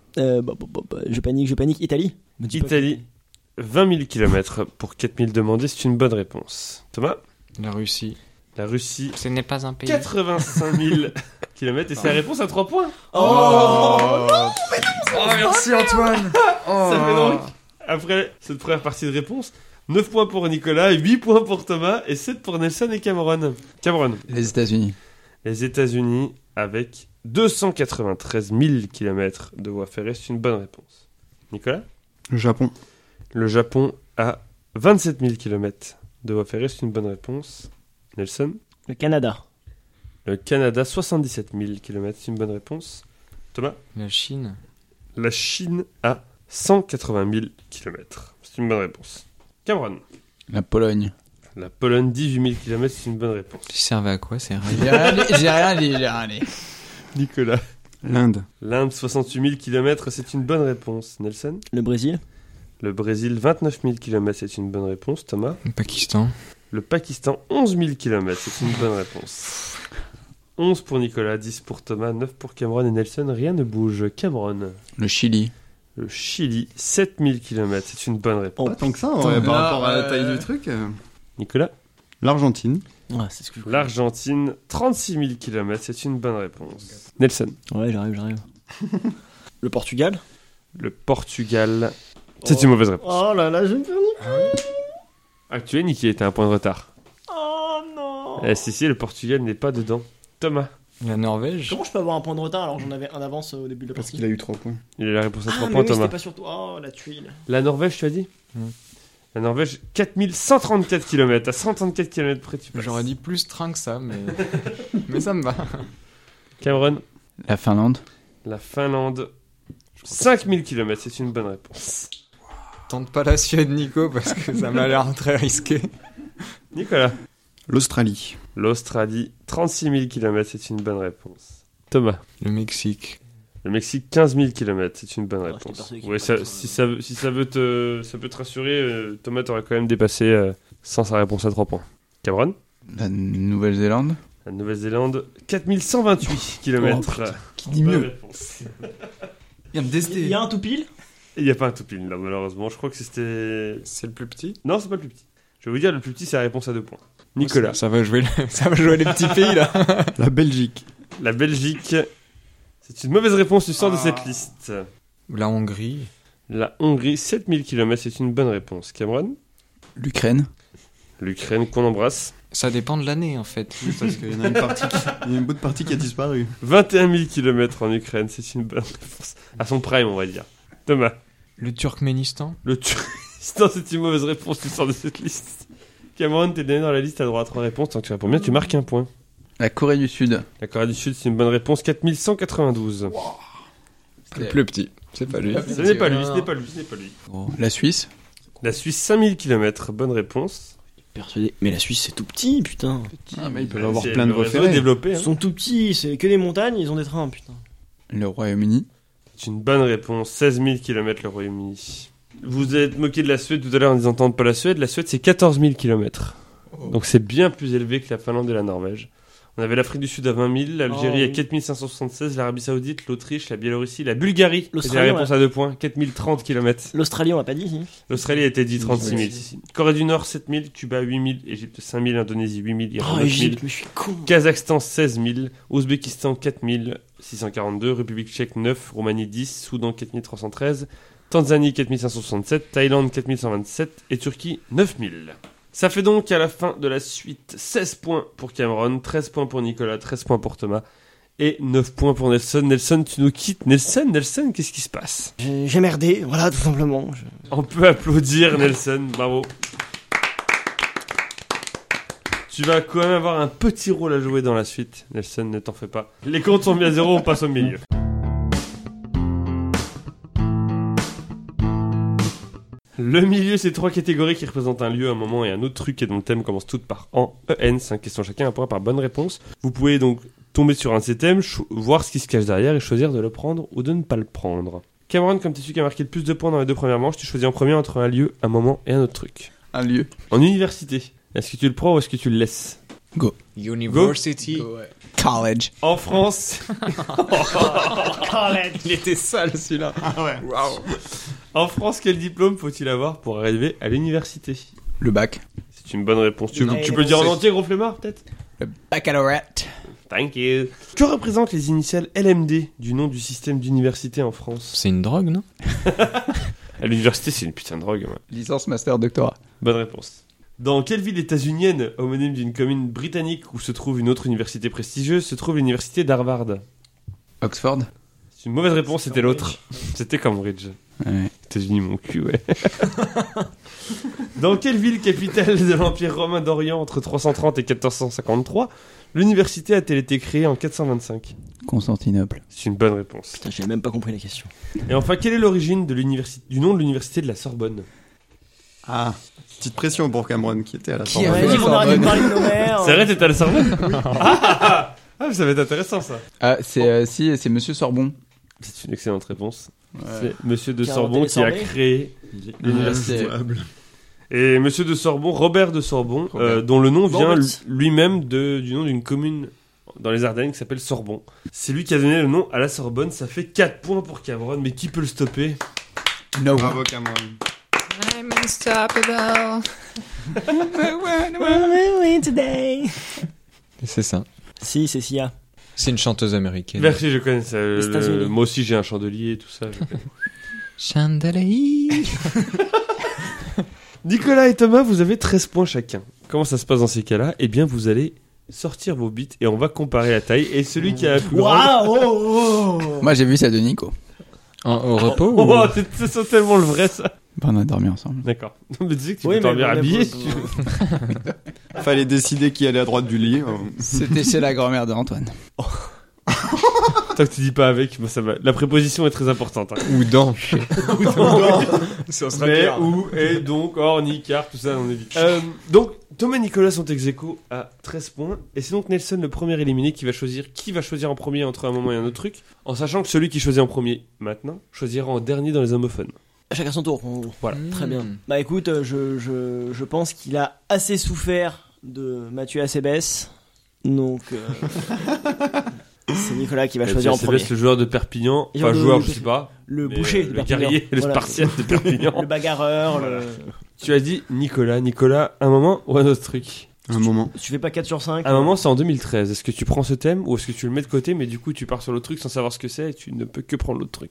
B: Je panique. Italie. Me dis pas
A: Italie, 20 000 km pour 4 000 demandés, c'est une bonne réponse. Thomas,
F: La Russie.
A: la Russie,
F: Ce n'est pas un pays.
A: 85 000 km et c'est la réponse à 3 points.
F: Oh, merci Antoine.
A: Ça fait donc, après cette première partie de réponse, 9 points pour Nicolas, 8 points pour Thomas et 7 pour Nelson et Cameron. Cameron,
D: Les États-Unis.
A: les États-Unis avec 293 000 km de voies ferrées, c'est une bonne réponse. Nicolas,
E: Le Japon.
A: le Japon a 27 000 km de voies ferrées, c'est une bonne réponse. Nelson,
B: Le Canada.
A: le Canada, 77 000 km, c'est une bonne réponse. Thomas,
F: La Chine.
A: la Chine a 180 000 km, c'est une bonne réponse. Cameron,
D: La Pologne.
A: la Pologne, 18 000 km, c'est une bonne réponse.
F: Tu servais à quoi, c'est vrai?
D: J'ai rien dit.
A: Nicolas,
E: L'Inde.
A: l'Inde, 68 000 km, c'est une bonne réponse. Nelson,
B: Le Brésil.
A: le Brésil, 29 000 km, c'est une bonne réponse. Thomas,
F: Pakistan.
A: le Pakistan, 11 000 km, c'est une bonne réponse. 11 pour Nicolas, 10 pour Thomas, 9 pour Cameron et Nelson, rien ne bouge. Cameron,
D: Le Chili.
A: le Chili, 7 000 km, c'est une bonne réponse.
E: Pas tant que ça, en vrai, par rapport à la taille du truc.
A: Nicolas,
E: L'Argentine.
B: Ouais, c'est ce que je
A: l'Argentine, 36 000 km, c'est une bonne réponse. Nelson,
B: Ouais, j'arrive. Le Portugal.
A: le Portugal, c'est une mauvaise réponse.
B: Oh là là, je me fais
A: Ah, tu es niqué, t'as un point de retard.
B: Oh non.
A: Si, le Portugal n'est pas dedans. Thomas,
F: La Norvège.
B: Comment je peux avoir un point de retard alors que j'en avais un d'avance au début de la
E: Parce
B: partie?
E: qu'il a eu 3 points.
A: il a la réponse à 3
B: Ah, mais
A: points,
B: oui,
A: Thomas.
B: c'était pas surtout. Oh, la tuile.
A: La Norvège, tu as dit
F: Mm.
A: La Norvège, 4134 km. À 134 km près, tu passes.
F: J'aurais dit plus train que ça, mais mais ça me va.
A: Cameron,
D: La Finlande.
A: la Finlande, 5000 km. C'est une bonne réponse.
F: Tente pas la Suède, Nico, parce que ça m'a l'air très risqué.
A: Nicolas,
E: L'Australie.
A: l'Australie, 36 000 km. C'est une bonne réponse. Thomas,
F: Le Mexique.
A: le Mexique, 15 000 km. C'est une bonne
B: j'étais
A: réponse.
B: persuadé qu'il
A: Ouais,
B: fallait
A: si ça peut te rassurer, Thomas t'aurait quand même dépassé sans sa réponse à 3 points. Cameron,
D: La Nouvelle-Zélande.
A: la Nouvelle-Zélande, 4128 km.
D: Qui dit
A: Bonne
D: mieux.
A: réponse.
D: Viens me
B: Il y a un tout pile.
A: Il n'y a pas un tout pile là, malheureusement. Je crois que c'était.
F: C'est le plus petit.
A: Non, c'est pas le plus petit. Je vais vous dire, le plus petit, c'est la réponse à 2 points. Nicolas,
F: Ça va jouer, ça va jouer les petits pays là.
E: La Belgique.
A: la Belgique, c'est une mauvaise réponse, tu sors de cette liste.
F: La Hongrie.
A: La Hongrie, 7000 km, c'est une bonne réponse. Cameron,
D: L'Ukraine.
A: L'Ukraine qu'on embrasse.
F: Ça dépend de l'année en fait.
E: Parce qu'il y en a une bout de partie qui a disparu.
A: 21 000 km en Ukraine, c'est une bonne réponse. À son prime, on va dire. Thomas.
F: Le Turkménistan.
A: Le Turkménistan, c'est une mauvaise réponse, tu sors de cette liste. Cameron, t'es dernier dans la liste, t'as droit à 3 réponses. Tant que tu réponds bien, tu marques un point.
D: La Corée du Sud.
A: La Corée du Sud, c'est une bonne réponse. 4192.
F: Le plus petit. C'est pas lui.
A: Ce n'est pas lui, ce n'est pas lui, ce n'est pas lui.
D: Oh, la Suisse.
A: La Suisse, 5000 km. Bonne réponse.
B: Persuadé. Mais la Suisse, c'est tout petit, putain.
E: Ah, mais ils peuvent
A: C'est
E: avoir plein de
A: le réseau
E: reférés.
A: développé.
B: Ils
A: Hein.
B: sont tout petits, c'est que des montagnes, ils ont des trains, putain.
D: Le Royaume-Uni.
A: C'est une bonne réponse. 16 000 km le Royaume-Uni. Vous vous êtes moqué de la Suède tout à l'heure en disant tente pas la Suède. La Suède, c'est 14 000 km. Donc c'est bien plus élevé que la Finlande et la Norvège. On avait l'Afrique du Sud à 20 000, l'Algérie à 4 576, l'Arabie Saoudite, l'Autriche, la Biélorussie, la Bulgarie. C'est la
B: L'Australie,
A: réponse à 2 points. 4 030 km.
B: L'Australie, on l'a pas dit, si.
A: L'Australie a été dit 36 000. Corée du Nord, 7 000. Cuba, 8 000. Égypte, 5 000. Indonésie, 8 000. Iran,
B: Oh,
A: 9 000.
B: Égypte, mais je suis con.
A: Kazakhstan, 16 000. Ouzbékistan, 4 642. République tchèque, 9. Roumanie, 10. Soudan, 4 313. Tanzanie, 4 567. Thaïlande, 4 127. Et Turquie, 9 000. Ça fait donc à la fin de la suite 16 points pour Cameron, 13 points pour Nicolas, 13 points pour Thomas et 9 points pour Nelson. Nelson, tu nous quittes. Nelson, qu'est-ce qui se passe?
B: J'ai merdé, voilà, tout simplement.
A: On peut applaudir Nelson, bravo. Tu vas quand même avoir un petit rôle à jouer dans la suite, Nelson, ne t'en fais pas. Les comptes sont mis à 0, on passe au milieu. Le milieu, c'est 3 catégories qui représentent un lieu, un moment et un autre truc et dont le thème commence toutes par en EN. 5 questions chacun, un point par bonne réponse. Vous pouvez donc tomber sur un de ces thèmes, voir ce qui se cache derrière et choisir de le prendre ou de ne pas le prendre. Cameron, comme tu es celui qui a marqué le plus de points dans les 2 premières manches, tu choisis en premier entre un lieu, un moment et un autre truc.
D: Un lieu.
A: En université, est-ce que tu le prends ou est-ce que tu le laisses?
F: University.
D: College.
A: En France,
F: Il était sale celui-là.
E: Ah ouais.
A: en France, quel diplôme faut-il avoir pour arriver à l'université?
D: Le bac.
A: C'est une bonne réponse. Tu
B: Ouais,
A: peux le dire en entier, gros flemmard, peut-être?
D: Le baccalauréat.
A: Thank you. Que représentent les initiales LMD du nom du système d'université en France?
F: C'est une drogue, non?
A: À l'université, c'est une putain de drogue. Ouais.
D: Licence, master, doctorat.
A: Bonne réponse. Dans quelle ville états-unienne, homonyme d'une commune britannique où se trouve une autre université prestigieuse, se trouve l'université d'Harvard?
D: Oxford.
A: C'est une mauvaise réponse, c'était l'autre. C'était Cambridge.
D: Ouais.
A: États-Unis, mon cul, ouais. Dans quelle ville capitale de l'Empire romain d'Orient entre 330 et 1453, l'université a-t-elle été créée en 425?
D: Constantinople.
A: C'est une bonne réponse.
B: Putain, j'ai même pas compris la question.
A: Et enfin, quelle est l'origine de du nom de l'université de la Sorbonne?
E: Ah, petite pression pour Cameron qui était à la
D: Qui
E: Sorbonne.
D: a
B: On
D: fait
B: a dit qu'on
D: la
B: arrête de
D: Sorbonne.
B: parler de nos mères.
A: C'est vrai, t'étais à la Sorbonne? Ah, ça va être intéressant, ça.
D: Ah, c'est Monsieur Sorbon.
A: C'est une excellente réponse.
D: Ouais.
A: C'est Monsieur de
B: Qui a
A: Sorbon qui a
B: inventé les
A: créé l'université.
E: Incroyable.
A: Et Monsieur de Sorbon, Robert de Sorbon,
D: Robert.
A: dont le nom vient
B: Robert.
A: lui-même du nom d'une commune dans les Ardennes qui s'appelle Sorbon. C'est lui qui a donné le nom à la Sorbonne. Ça fait 4 points pour Cameron, mais qui peut le stopper?
D: No.
E: Bravo Cameron.
F: I'm unstoppable. C'est ça.
B: Si, c'est Sia.
F: C'est une chanteuse américaine.
A: Merci, je connais ça.
B: Les États-Unis.
A: Moi aussi, j'ai un chandelier et tout ça. je connais.
F: Chandelier.
A: Nicolas et Thomas, vous avez 13 points chacun. Comment ça se passe dans ces cas-là? Eh bien, vous allez sortir vos bits et on va comparer la taille. Et celui qui a la plus grande...
B: Waouh! Oh, oh.
D: Moi, j'ai vu ça de Nico.
F: Au repos ou...
A: Oh, c'est tellement le vrai, ça.
D: Ben, on a dormi ensemble.
A: D'accord. Non, mais tu sais que tu
B: Oui,
A: peux dormir
B: on est
A: habillé.
B: pas-
A: si tu veux.
E: Fallait décider qui allait à droite du lit.
D: C'était chez la grand-mère de Antoine.
A: Tant que tu dis pas avec, moi ça va. La préposition est très importante. Hein.
F: Ou dans.
A: Ça mais, ou, et, donc, or, ni, car, tout ça, on évite. Donc, Thomas et Nicolas sont ex-aequo à 13 points. Et c'est donc Nelson, le premier éliminé, qui va choisir en premier entre un moment et un autre truc. En sachant que celui qui choisit en premier, maintenant, choisira en dernier dans les homophones.
B: Chacun son tour.
A: Voilà.
B: Très bien. Bah écoute, je pense qu'il a assez souffert de Mathieu Acebes. Donc, c'est Nicolas qui va choisir en premier.
A: Le joueur de Perpignan.
B: Et
A: Enfin,
B: le-
A: joueur, je sais pas.
B: Le
A: mais,
B: boucher de
A: le
B: Perpignan.
A: guerrier, le
B: Voilà.
A: spartiate de Perpignan.
B: Le bagarreur.
A: Voilà. Tu as dit Nicolas, un moment ou un autre truc?
E: Un moment.
B: Tu fais pas 4 sur 5.
A: Un moment, c'est en 2013. Est-ce que tu prends ce thème ou est-ce que tu le mets de côté, mais du coup, tu pars sur l'autre truc sans savoir ce que c'est et tu ne peux que prendre l'autre truc?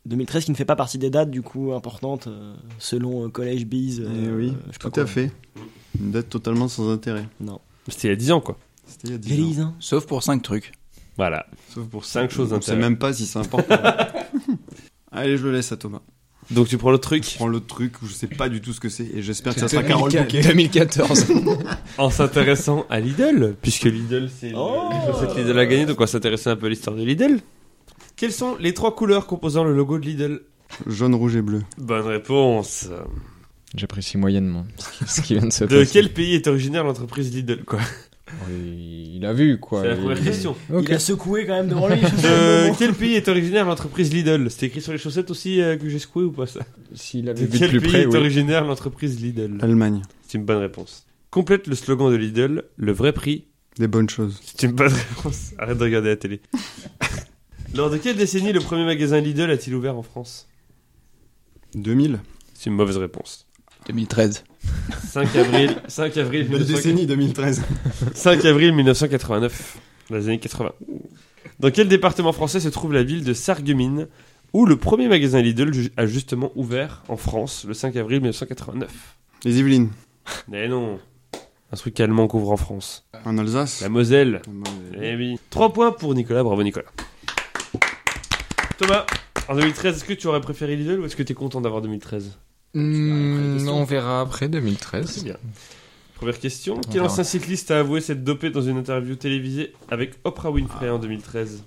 B: 2013 qui ne fait pas partie des dates du coup importantes selon Collège Biz.
E: Oui,
B: je sais pas
E: tout
B: quoi.
E: à fait. Une date totalement sans intérêt.
B: Non.
A: C'était il y a 10 ans, quoi.
E: C'était il y a 10 ans.
B: Élise, hein.
D: Sauf pour 5 trucs.
A: Voilà.
E: Sauf pour
A: 5 choses
E: On sait
A: intéressantes.
E: même pas si c'est important. Allez, je le laisse à Thomas.
A: Donc tu prends le truc
E: Je prends l'autre truc où je sais pas du tout ce que c'est et j'espère que ça sera Carole
D: 2014.
E: Bouquet.
D: 2014.
A: en s'intéressant à Lidl, puisque Lidl, c'est
B: Oh.
A: les chaussettes Lidl a gagné, donc on va s'intéresser un peu à l'histoire de Lidl. Quelles sont les 3 couleurs composant le logo de Lidl?
E: Jaune, rouge et bleu.
A: Bonne réponse.
F: J'apprécie moyennement ce qui vient de se
A: De
F: passer.
A: quel pays est originaire l'entreprise Lidl, quoi?
F: Oui, il a vu, quoi.
A: C'est la première question.
F: Ok.
B: Il a secoué quand même devant lui.
A: De quel pays est originaire l'entreprise Lidl? C'était écrit sur les chaussettes aussi que j'ai secoué ou pas ça?
F: S'il
A: De
F: avait vu de
A: quel
F: plus
A: pays
F: près,
A: est
F: oui.
A: originaire l'entreprise Lidl?
E: Allemagne.
A: C'est une bonne réponse. Complète le slogan de Lidl, le vrai prix.
E: Des bonnes choses.
A: C'est une bonne réponse. Arrête de regarder la télé. Lors de quelle décennie le premier magasin Lidl a-t-il ouvert en France?
E: 2000.
A: C'est une mauvaise réponse.
D: 2013.
A: 5 avril,
E: 2013.
A: 5 avril 1989, dans les années 80. Dans quel département français se trouve la ville de Sarreguemines, où le premier magasin Lidl a justement ouvert en France le 5 avril 1989?
E: Les Yvelines.
A: Mais non, un truc allemand qu'ouvre en France.
E: En Alsace.
A: La Moselle.
E: Ah,
A: Eh oui. 3 points pour Nicolas, bravo Nicolas. Thomas, en 2013, est-ce que tu aurais préféré Lidl ou est-ce que tu es content d'avoir 2013?
F: On verra après 2013.
A: C'est bien. Première question.
F: On
A: Quel
F: verra.
A: ancien cycliste a avoué s'être dopé dans une interview télévisée avec Oprah Winfrey en 2013?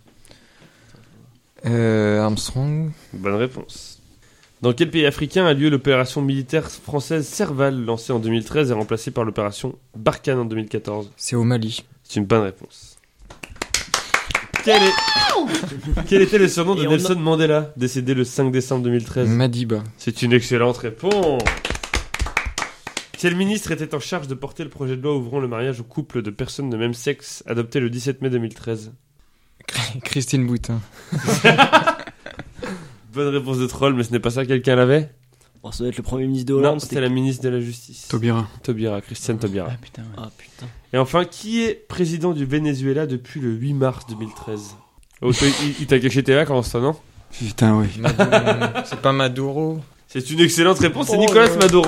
F: Armstrong.
A: Bonne réponse. Dans quel pays africain a lieu l'opération militaire française Serval, lancée en 2013 et remplacée par l'opération Barkhane en 2014?
F: C'est au Mali.
A: C'est une bonne réponse. Quel était le surnom de
B: Et on
A: Nelson Mandela, décédé le 5 décembre 2013?
F: Madiba.
A: C'est une excellente réponse. Quel ministre était en charge de porter le projet de loi ouvrant le mariage aux couples de personnes de même sexe, adopté le 17 mai 2013?
F: Christine Boutin.
A: Bonne réponse de troll, mais ce n'est pas ça, quelqu'un l'avait?
B: Bon, ça doit être le premier ministre de
A: Non,
B: Hollande.
A: c'était la ministre de la Justice.
E: Taubira.
A: Christiane Taubira.
D: Ah putain. Ouais.
B: Ah putain.
A: Et enfin, qui est président du Venezuela depuis le 8 mars 2013? Oh, toi, il t'a caché tes vacances, ça, non?
E: Putain, oui.
F: C'est pas Maduro.
A: C'est une excellente réponse, c'est
B: Oh
A: Nicolas
B: là.
A: Maduro.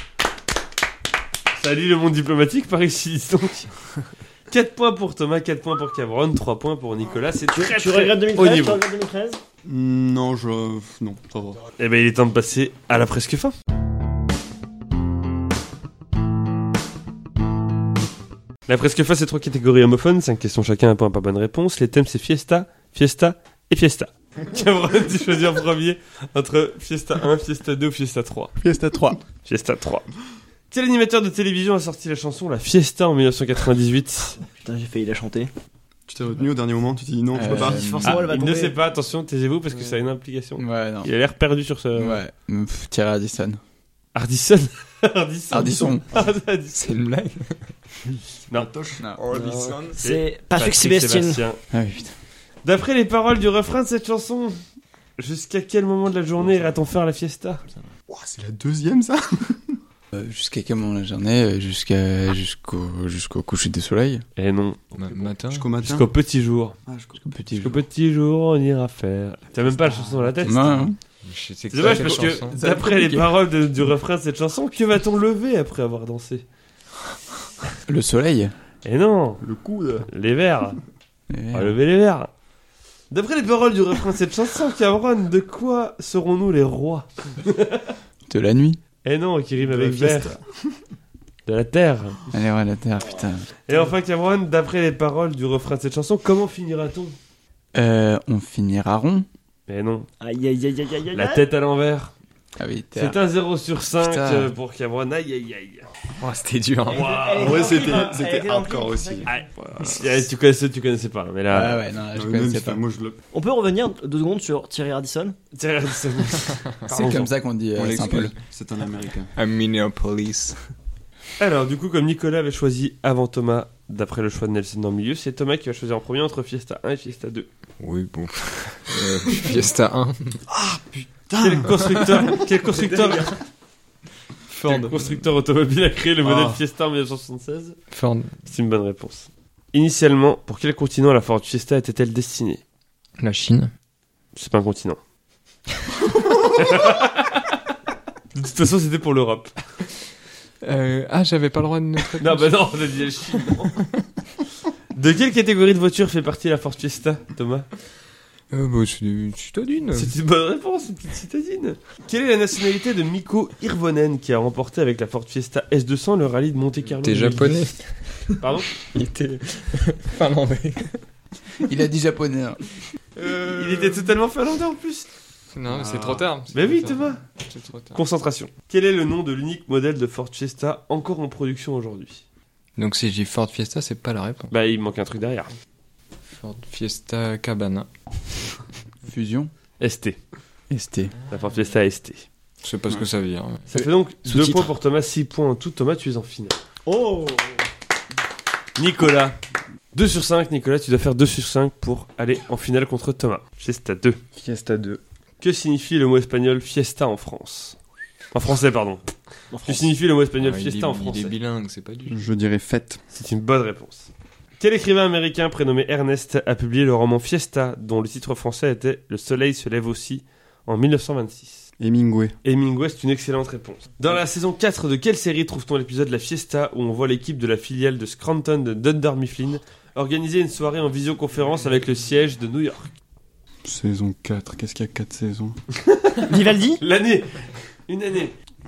A: Salut le monde diplomatique par ici, donc. 4 points pour Thomas, 4 points pour Cameron, 3 points pour Nicolas. C'est très,
B: Tu
A: très
B: regrettes
A: haut
B: 2013 Tu
A: niveau.
B: regrettes 2013
E: Non, non, ça va.
A: Eh ben, il est temps de passer à la presque fin. La presque fin, c'est 3 catégories homophones, 5 questions chacun, un point par bonne réponse. Les thèmes, c'est Fiesta, Fiesta et Fiesta. Cameron, tu choisis en premier entre Fiesta 1, Fiesta 2 ou Fiesta 3.
D: Fiesta 3.
A: Fiesta 3. Quel animateur de télévision a sorti la chanson La Fiesta en 1998?
B: Putain, j'ai failli la chanter.
E: Tu t'es retenu au dernier moment, tu t'es dit non, tu peux pas.
B: Forcément, elle va
A: Il ne
B: tomber.
A: sait pas, attention, taisez-vous parce que ça a une implication.
D: Ouais, non.
A: Il a l'air perdu sur ce...
D: Ouais. Thierry Ardisson.
A: Ardisson. Ardisson.
D: Ardisson.
A: Ardisson.
F: C'est une blague.
A: Non.
B: C'est Patrick Sébastien.
D: Ah oui, putain.
A: D'après les paroles du refrain de cette chanson, jusqu'à quel moment de la journée ira-t-on faire la fiesta?
E: Ouah, c'est la deuxième, ça.
D: Jusqu'à quel moment la journée jusqu'au coucher du soleil.
A: Eh non,
F: Matin.
E: Jusqu'au matin.
A: jusqu'au petit jour.
E: Ah,
D: Petit
A: Jusqu'au petit jour, on ira faire. T'as même pas la chanson dans la tête?
D: Non.
A: C'est dommage parce que d'après les paroles du refrain de cette chanson, que va-t-on lever après avoir dansé?
D: Le soleil.
A: Eh non,
E: Le coude.
A: les verres. On va lever les verres. D'après les paroles du refrain de cette chanson, Cameron, de quoi serons-nous les rois?
D: De la nuit.
A: Eh non, qui rime
E: De
A: avec
E: la
A: verre.
E: fiesta.
A: De la terre.
D: Allez, ouais, la terre, putain.
A: Et enfin, Cameron, d'après les paroles du refrain de cette chanson, comment finira-t-on?
D: On finira rond.
A: Eh non,
B: Aïe aïe aïe aïe aïe
A: la
B: aïe.
A: tête à l'envers.
D: Ah oui, terre.
A: C'est un 0 sur 5
D: Putain.
A: pour Cameron. Aïe aïe aïe.
F: Oh, c'était dur.
B: Elle
A: Waouh.
B: était
E: Ouais,
B: dans le
E: c'était
B: film, elle était dans le
E: hardcore
B: film.
E: aussi.
A: Aïe. Tu connaissais pas, mais là.
D: Ah ouais, non, je
E: Même
D: connaissais
E: si,
D: pas.
E: moi, je le.
B: On peut revenir 2 secondes sur Thierry Ardisson.
A: Thierry Ardisson.
D: C'est comme ça qu'on dit
E: On
D: Saint-Paul.
E: l'excuse. C'est un américain.
F: À Minneapolis.
A: Alors, du coup, comme Nicolas avait choisi avant Thomas, d'après le choix de Nelson dans le milieu, c'est Thomas qui va choisir en premier entre Fiesta 1 et Fiesta 2.
F: Oui, bon. Fiesta 1.
A: Quel constructeur automobile a créé le modèle Fiesta en 1976?
F: Ford.
A: C'est une bonne réponse. Initialement, pour quel continent la Ford Fiesta était-elle destinée?
F: La Chine.
A: C'est pas un continent. De toute façon, c'était pour l'Europe.
F: J'avais pas le droit de notre
A: Non, bah non, on a dit la Chine. De quelle catégorie de voiture fait partie la Ford Fiesta, Thomas?
F: C'est une citadine.
A: C'est une bonne réponse, une petite citadine. Quelle est la nationalité de Mikko Hirvonen qui a remporté avec la Ford Fiesta S200 le rallye de Monte-Carlo?
F: T'es japonais.
A: Pardon?
F: Il était finlandais.
D: Il a dit japonais. Hein.
A: Il était totalement finlandais en plus.
F: Non, mais c'est trop tard.
A: Mais oui, Thomas.
F: C'est trop tard.
A: Concentration. Quel est le nom de l'unique modèle de Ford Fiesta encore en production aujourd'hui?
F: Donc si j'ai Ford Fiesta, c'est pas la réponse.
A: Bah, il manque un truc derrière.
F: Ford Fiesta Cabana.
D: Fusion.
A: ST.
D: ST.
A: La Ford Fiesta ST.
F: Je sais pas ce que ça veut dire.
A: Ça fait donc 2
D: Sous-titre.
A: points pour Thomas, 6 points en tout. Thomas, tu es en finale.
B: Oh
A: Nicolas. 2 sur 5, Nicolas, tu dois faire 2 sur 5 pour aller en finale contre Thomas. Fiesta 2.
E: Fiesta 2.
A: Que signifie le mot espagnol fiesta en France? En français, pardon. Que signifie le mot espagnol fiesta en
F: Il est
A: français?
F: bilingue, c'est pas du.
E: Je dirais fête.
A: C'est une bonne réponse. Quel écrivain américain prénommé Ernest a publié le roman Fiesta, dont le titre français était Le soleil se lève aussi, en 1926?
E: Hemingway.
A: Hemingway, c'est une excellente réponse. Dans la saison 4 de quelle série trouve-t-on l'épisode La Fiesta où on voit l'équipe de la filiale de Scranton de Dunder Mifflin organiser une soirée en visioconférence avec le siège de New York?
E: Saison 4. Qu'est-ce qu'il y a 4 saisons?
B: Vivaldi?
A: L'année. Une année.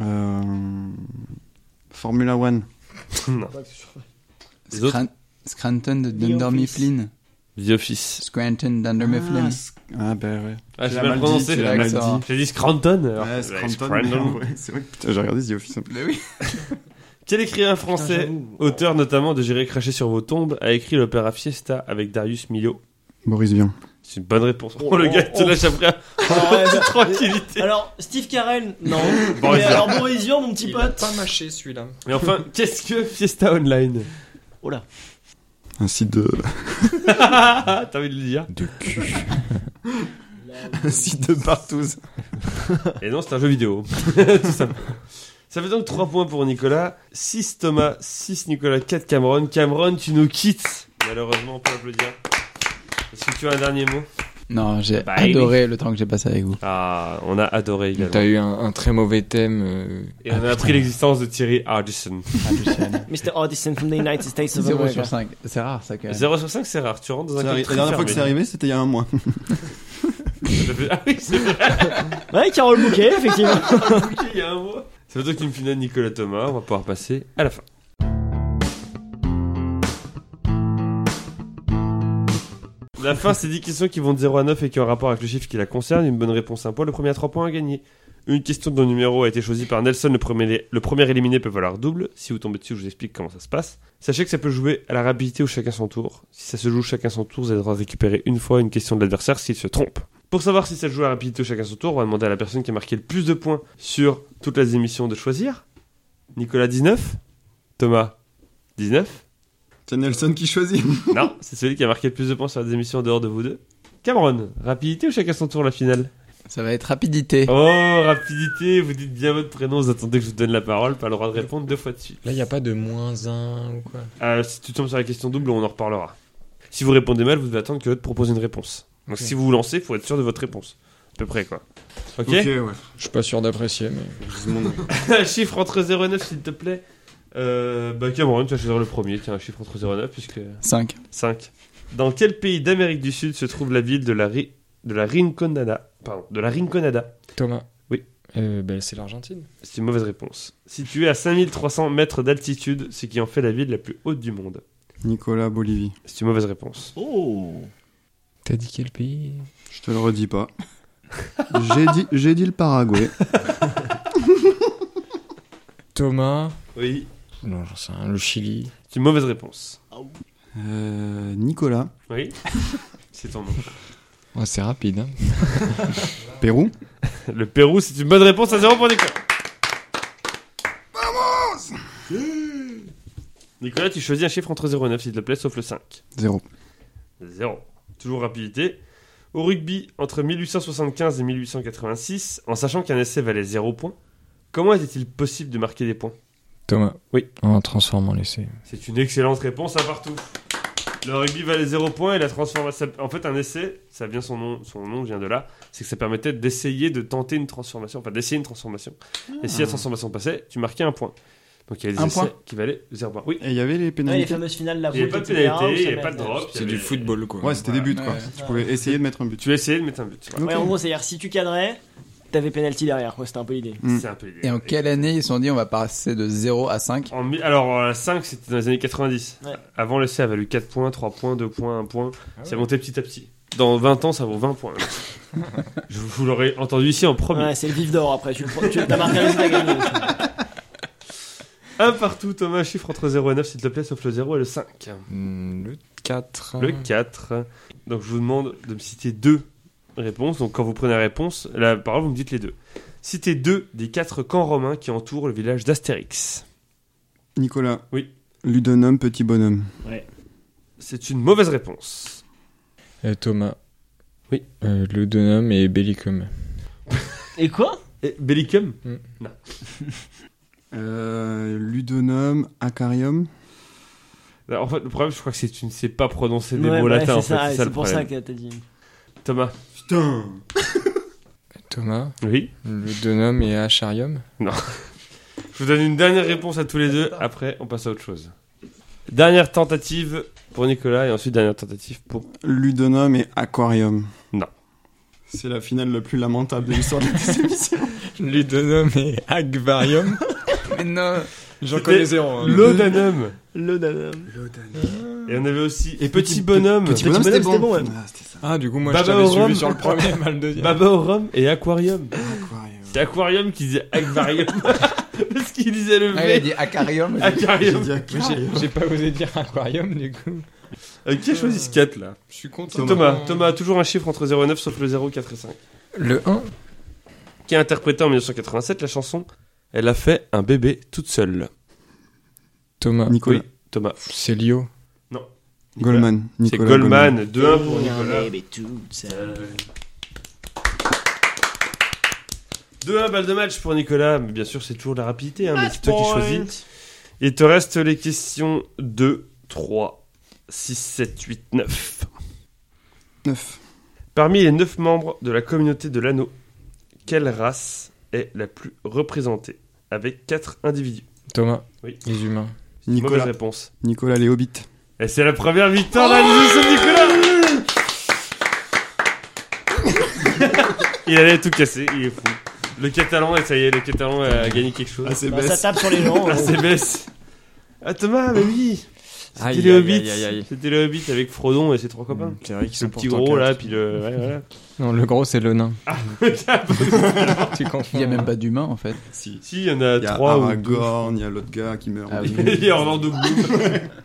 E: Formula One.
A: Non. Les autres
D: Scranton de Dunder Mifflin.
A: The Office.
D: Scranton Dunder Mifflin.
E: Ah bah ouais.
A: Ah, j'ai
E: l'as
A: mal
E: mal
A: prononcé.
E: dit, tu
D: l'as
A: J'ai
D: mal
A: dit.
D: dit.
A: J'ai dit Scranton. alors.
E: Ouais,
A: Ouais,
E: Scranton. Ouais, c'est vrai que putain, j'ai regardé The Office.
D: Mais oui.
A: Quel écrivain français, auteur notamment de J'irai cracher sur vos tombes, a écrit l'opéra Fiesta avec Darius Milhaud?
E: Boris Vian.
A: C'est une bonne réponse. Oh, le gars, il te lâche après. Tranquillité.
B: Alors, Steve Carell, non.
A: Boris
B: Mais
A: Vian.
B: alors, Boris Vian, mon petit
F: Il a
B: pote.
F: pas mâché celui-là.
A: Et enfin, qu'est-ce que Fiesta Online?
B: Oh là.
E: Un site de...
A: T'as envie de le dire?
F: De cul.
E: Un site de partouze.
A: Et non, c'est un jeu vidéo. Tout simplement. Ça fait donc 3 points pour Nicolas, 6 Thomas, 6 Nicolas, 4 Cameron. Cameron, tu nous quittes. Malheureusement, on peut applaudir. Est-ce que tu as un dernier mot?
D: Non, j'ai
A: Bah,
D: adoré le temps que j'ai passé avec vous.
A: Ah, on a adoré également.
F: T'as eu un très mauvais thème.
A: Et on a appris l'existence de Thierry Hardison.
B: Mr. Addison from the United States of
D: 0
B: America.
D: sur 5. C'est rare ça quand même.
A: 0 sur 5, c'est rare. Tu rentres dans un
E: La
A: club très
E: dernière fois que c'est
A: fermé.
E: arrivé, c'était il y a un mois.
A: Ah oui, c'est vrai.
B: Ouais, Carole Bouquet, effectivement.
A: Ok, il y a un mois. Ça veut donc une finale Nicolas Thomas. On va pouvoir passer à la fin. La fin, c'est 10 questions qui vont de 0 à 9 et qui ont un rapport avec le chiffre qui la concerne. Une bonne réponse, un point. Le premier à 3 points à gagner. Une question dont le numéro a été choisi par Nelson. Le premier éliminé peut valoir double. Si vous tombez dessus, je vous explique comment ça se passe. Sachez que ça peut jouer à la rapidité ou chacun son tour. Si ça se joue chacun son tour, vous avez le droit de récupérer une fois une question de l'adversaire s'il se trompe. Pour savoir si ça se joue à la rapidité ou chacun son tour, on va demander à la personne qui a marqué le plus de points sur toutes les émissions de choisir. Nicolas 19, Thomas 19.
E: C'est Nelson qui choisit.
A: Non, c'est celui qui a marqué le plus de points sur les émissions en dehors de vous deux. Cameron, rapidité ou chacun son tour la finale?
D: Ça va être rapidité.
A: Oh, rapidité, vous dites bien votre prénom, vous attendez que je vous donne la parole, pas le droit de répondre 2 fois de suite.
F: Là, y a pas de -1 ou quoi.
A: Si tu tombes sur la question double, on en reparlera. Si vous répondez mal, vous devez attendre que l'autre propose une réponse. Donc
F: Ok.
A: si vous vous lancez, il faut être sûr de votre réponse. À peu près, quoi. Ok,
E: ouais.
F: Je suis pas sûr d'apprécier, mais.
A: Un chiffre entre 0 et 9, s'il te plaît. Cameron, tu vas choisir le premier. Tiens, un chiffre entre 0 et 9, puisque...
D: 5.
A: 5. Dans quel pays d'Amérique du Sud se trouve la ville de la Rinconada? Pardon, de la Rinconada.
F: Thomas.
A: Oui.
F: C'est l'Argentine.
A: C'est une mauvaise réponse. Située à 5300 mètres d'altitude, ce qui en fait la ville la plus haute du monde.
E: Nicolas, Bolivie.
A: C'est une mauvaise réponse.
B: Oh.
F: T'as dit quel pays?
E: Je te le redis pas. J'ai dit le Paraguay.
F: Thomas.
A: Oui.
F: Non, j'en sais rien. Le Chili.
A: C'est une mauvaise réponse.
E: Nicolas.
A: Oui. C'est ton nom.
F: Ouais, c'est rapide. Hein.
E: Pérou.
A: Le Pérou, c'est une bonne réponse à 0 pour Nicolas. Nicolas, tu choisis un chiffre entre 0 et 9, s'il te plaît, sauf le 5.
E: 0.
A: 0. Toujours rapidité. Au rugby, entre 1875 et 1886, en sachant qu'un essai valait 0 points, comment était-il possible de marquer des points?
F: Thomas.
A: Oui.
F: En transformant l'essai.
A: C'est une excellente réponse à partout. Le rugby valait 0 points et la transformation. En fait, un essai, ça vient son nom vient de là. C'est que ça permettait d'essayer de tenter une transformation, enfin d'essayer une transformation. Et si la transformation passait, tu marquais un point. Donc il y a des
E: Un
A: essais
E: point
A: qui valaient 0 points. Oui.
E: Et il y avait les
B: Ouais, les
E: pénalités.
B: fameuses finales, la
A: Il n'y avait pas de pénalité, il n'y avait pas de drop.
D: C'est du football, quoi.
E: Ouais, c'était des buts, quoi. Tu pouvais essayer de mettre un but.
A: Tu as essayé de mettre un but. Voilà.
B: Ouais, en gros, c'est-à-dire si tu cadrais, t'avais penalty derrière, quoi. C'était un peu l'idée.
A: C'est un peu l'idée.
D: Et en quelle année ils se sont dit on va passer de 0 à 5?
A: Alors, 5, c'était dans les années 90.
B: Ouais.
A: Avant, l'essai a valu 4 points, 3 points, 2 points, 1 point. C'est monté petit à petit. Dans 20 ans, ça vaut 20 points. Vous l'aurez entendu ici en premier.
B: Ouais, c'est le vif d'or après. Tu t'as marqué un résultat gagné.
A: Un partout, Thomas, chiffre entre 0 et 9, s'il te plaît, sauf le 0 et le 5.
F: Le 4.
A: Le 4. Donc, je vous demande de me citer 2 réponses. Donc, quand vous prenez la réponse, la parole, vous me dites les 2. Citez 2 des 4 camps romains qui entourent le village d'Astérix.
E: Nicolas.
A: Oui.
E: Ludonum, petit bonhomme.
A: C'est une mauvaise réponse.
F: Thomas.
A: Oui.
F: Ludonum et Bellicum.
B: Et quoi?
A: Et Bellicum?
E: Ludonum, Acarium.
A: Alors, en fait, le problème, je crois que c'est que tu ne sais pas prononcer des
B: Ouais,
A: mots
B: bah,
A: latins. En
B: c'est
A: fait.
B: ça,
A: C'est
B: et
A: ça
B: c'est
A: le
B: pour ça
A: problème.
B: que t'as dit.
A: Thomas.
E: Putain.
F: Thomas.
A: Oui.
F: Ludonum et Acharium.
A: Je vous donne une dernière réponse à tous les deux. Après, on passe à autre chose. Dernière tentative pour Nicolas et ensuite dernière tentative pour...
E: Ludonum et Aquarium.
A: Non.
E: C'est la finale la plus lamentable de l'histoire de cette émission.
F: Ludonum et Agvarium.
D: Mais non.
F: J'en
A: C'était
F: connais 0. Hein.
A: Laudanum.
B: Le danum.
A: Et on avait aussi... Et Petit Bonhomme.
E: Petit
B: Bonhomme,
E: bonhomme,
B: c'était bon, ouais.
E: Ah, c'était ça.
F: Ah, du coup, moi,
A: Baba
F: je t'avais
A: au
F: suivi
A: rhum.
F: sur le premier, mal le deuxième.
A: Baba au rhum et Aquarium.
E: Aquarium.
A: C'est Aquarium qui disait Aquarium. Parce qu'il disait le
D: Ah, il a
A: V.
D: dit Acarium.
A: Aquarium.
E: J'ai dit Aquarium.
F: J'ai pas osé dire aquarium, du coup.
A: Qui a choisi ce 4 là?
F: Je suis content.
A: Thomas, toujours un chiffre entre 0 et 9 sauf le 0, 4 et 5.
F: Le 1.
A: Qui a interprété en 1987 la chanson Elle a fait un bébé toute seule.
F: Thomas.
E: Nicolas.
A: Oui, Thomas.
F: C'est Lio.
E: Goldman.
A: C'est
E: Nicolas
A: Goldman, 2-1 pour Nicolas. 2-1 balle de match pour Nicolas. Mais bien sûr, c'est toujours la rapidité, hein, mais c'est toi qui choisis. Il te reste les questions 2, 3, 6, 7, 8, 9.
E: 9.
A: Parmi les 9 membres de la communauté de l'anneau, quelle race est la plus représentée avec 4 individus?
F: Thomas.
A: Oui.
F: Les humains.
A: Mauvaise
E: Nicolas.
A: réponse.
E: Nicolas les Hobbits.
A: Et c'est la première victoire de la l'émission de Nicolas. Il allait tout casser, il est fou. Le Catalan, et ça y est, le Catalan a gagné quelque chose.
E: Ah, c'est
B: Bah, ça
E: bête.
B: tape sur les gens.
A: Ah, c'est baisse. Ah, Thomas, mais oui. C'était
F: Aïe,
A: les
F: aïe,
A: Hobbits.
F: aïe, aïe, aïe.
A: C'était les Hobbits avec Frodon et ses 3 copains.
F: C'est vrai qu'ils
A: Le
F: sont
A: petit
F: pourtant
A: gros là,
F: quatre.
A: puis le. Ouais, voilà.
F: Non, le gros, c'est le nain. Tu confonds.
D: Il y a même pas d'humain en fait.
E: Si.
A: Si, il y en a
E: Il y a
A: 3 ou 2.
E: Aragorn, il y a l'autre gars qui meurt.
D: Ah oui.
A: Il y a Orlando Bloom.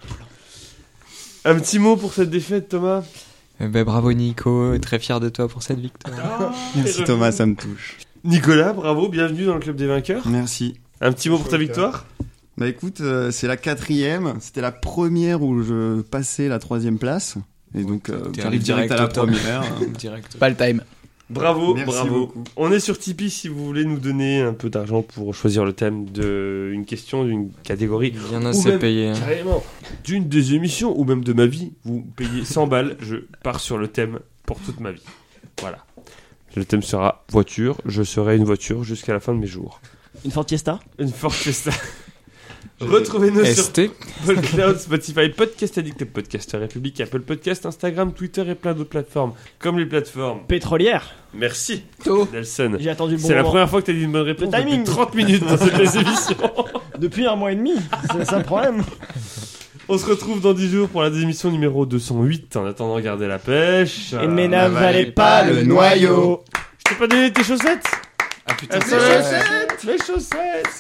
A: Un petit mot pour cette défaite, Thomas.
F: Bravo Nico, très fier de toi pour cette victoire.
E: Merci Thomas, ça me touche.
A: Nicolas, bravo, bienvenue dans le club des vainqueurs.
E: Merci.
A: Un petit mot pour ta victoire.
E: Bah écoute, c'est la 4e. C'était la première où je passais la 3e place. Et donc,
F: T'es
E: j'arrive
F: allé
E: direct à la
F: au top.
E: première.
F: Direct.
D: Pas le time.
A: Bravo,
E: Merci
A: bravo.
E: beaucoup.
A: On est sur Tipeee si vous voulez nous donner un peu d'argent pour choisir le thème d'une question, d'une catégorie.
F: Bien
A: Ou
F: assez
A: même-
F: payé. Hein.
A: Carrément. D'une des émissions ou même de ma vie, vous payez 100 balles, je pars sur le thème pour toute ma vie. Voilà. Le thème sera voiture, je serai une voiture jusqu'à la fin de mes jours.
B: Une Ford Fiesta.
A: Une Ford Fiesta. Retrouvez-nous sur
F: ST.
A: Cloud, Spotify, Podcast Addict, Podcast République, Apple Podcast, Instagram, Twitter et plein d'autres plateformes. Comme les plateformes.
B: Pétrolière.
A: Merci,
D: Tôt.
A: Nelson.
B: J'ai attendu le bon
A: C'est la
B: moment.
A: première fois que tu as dit une bonne réponse
B: Le timing.
A: depuis 30 minutes dans cette émission.
B: Depuis 1 mois et demi. C'est ça le problème.
A: On se retrouve dans 10 jours pour la émission numéro 208. En attendant, regardez la pêche.
B: Et mais n'avalez pas le noyau.
A: Je t'ai pas donné tes chaussettes.
D: Ah putain,
A: Les chaussettes.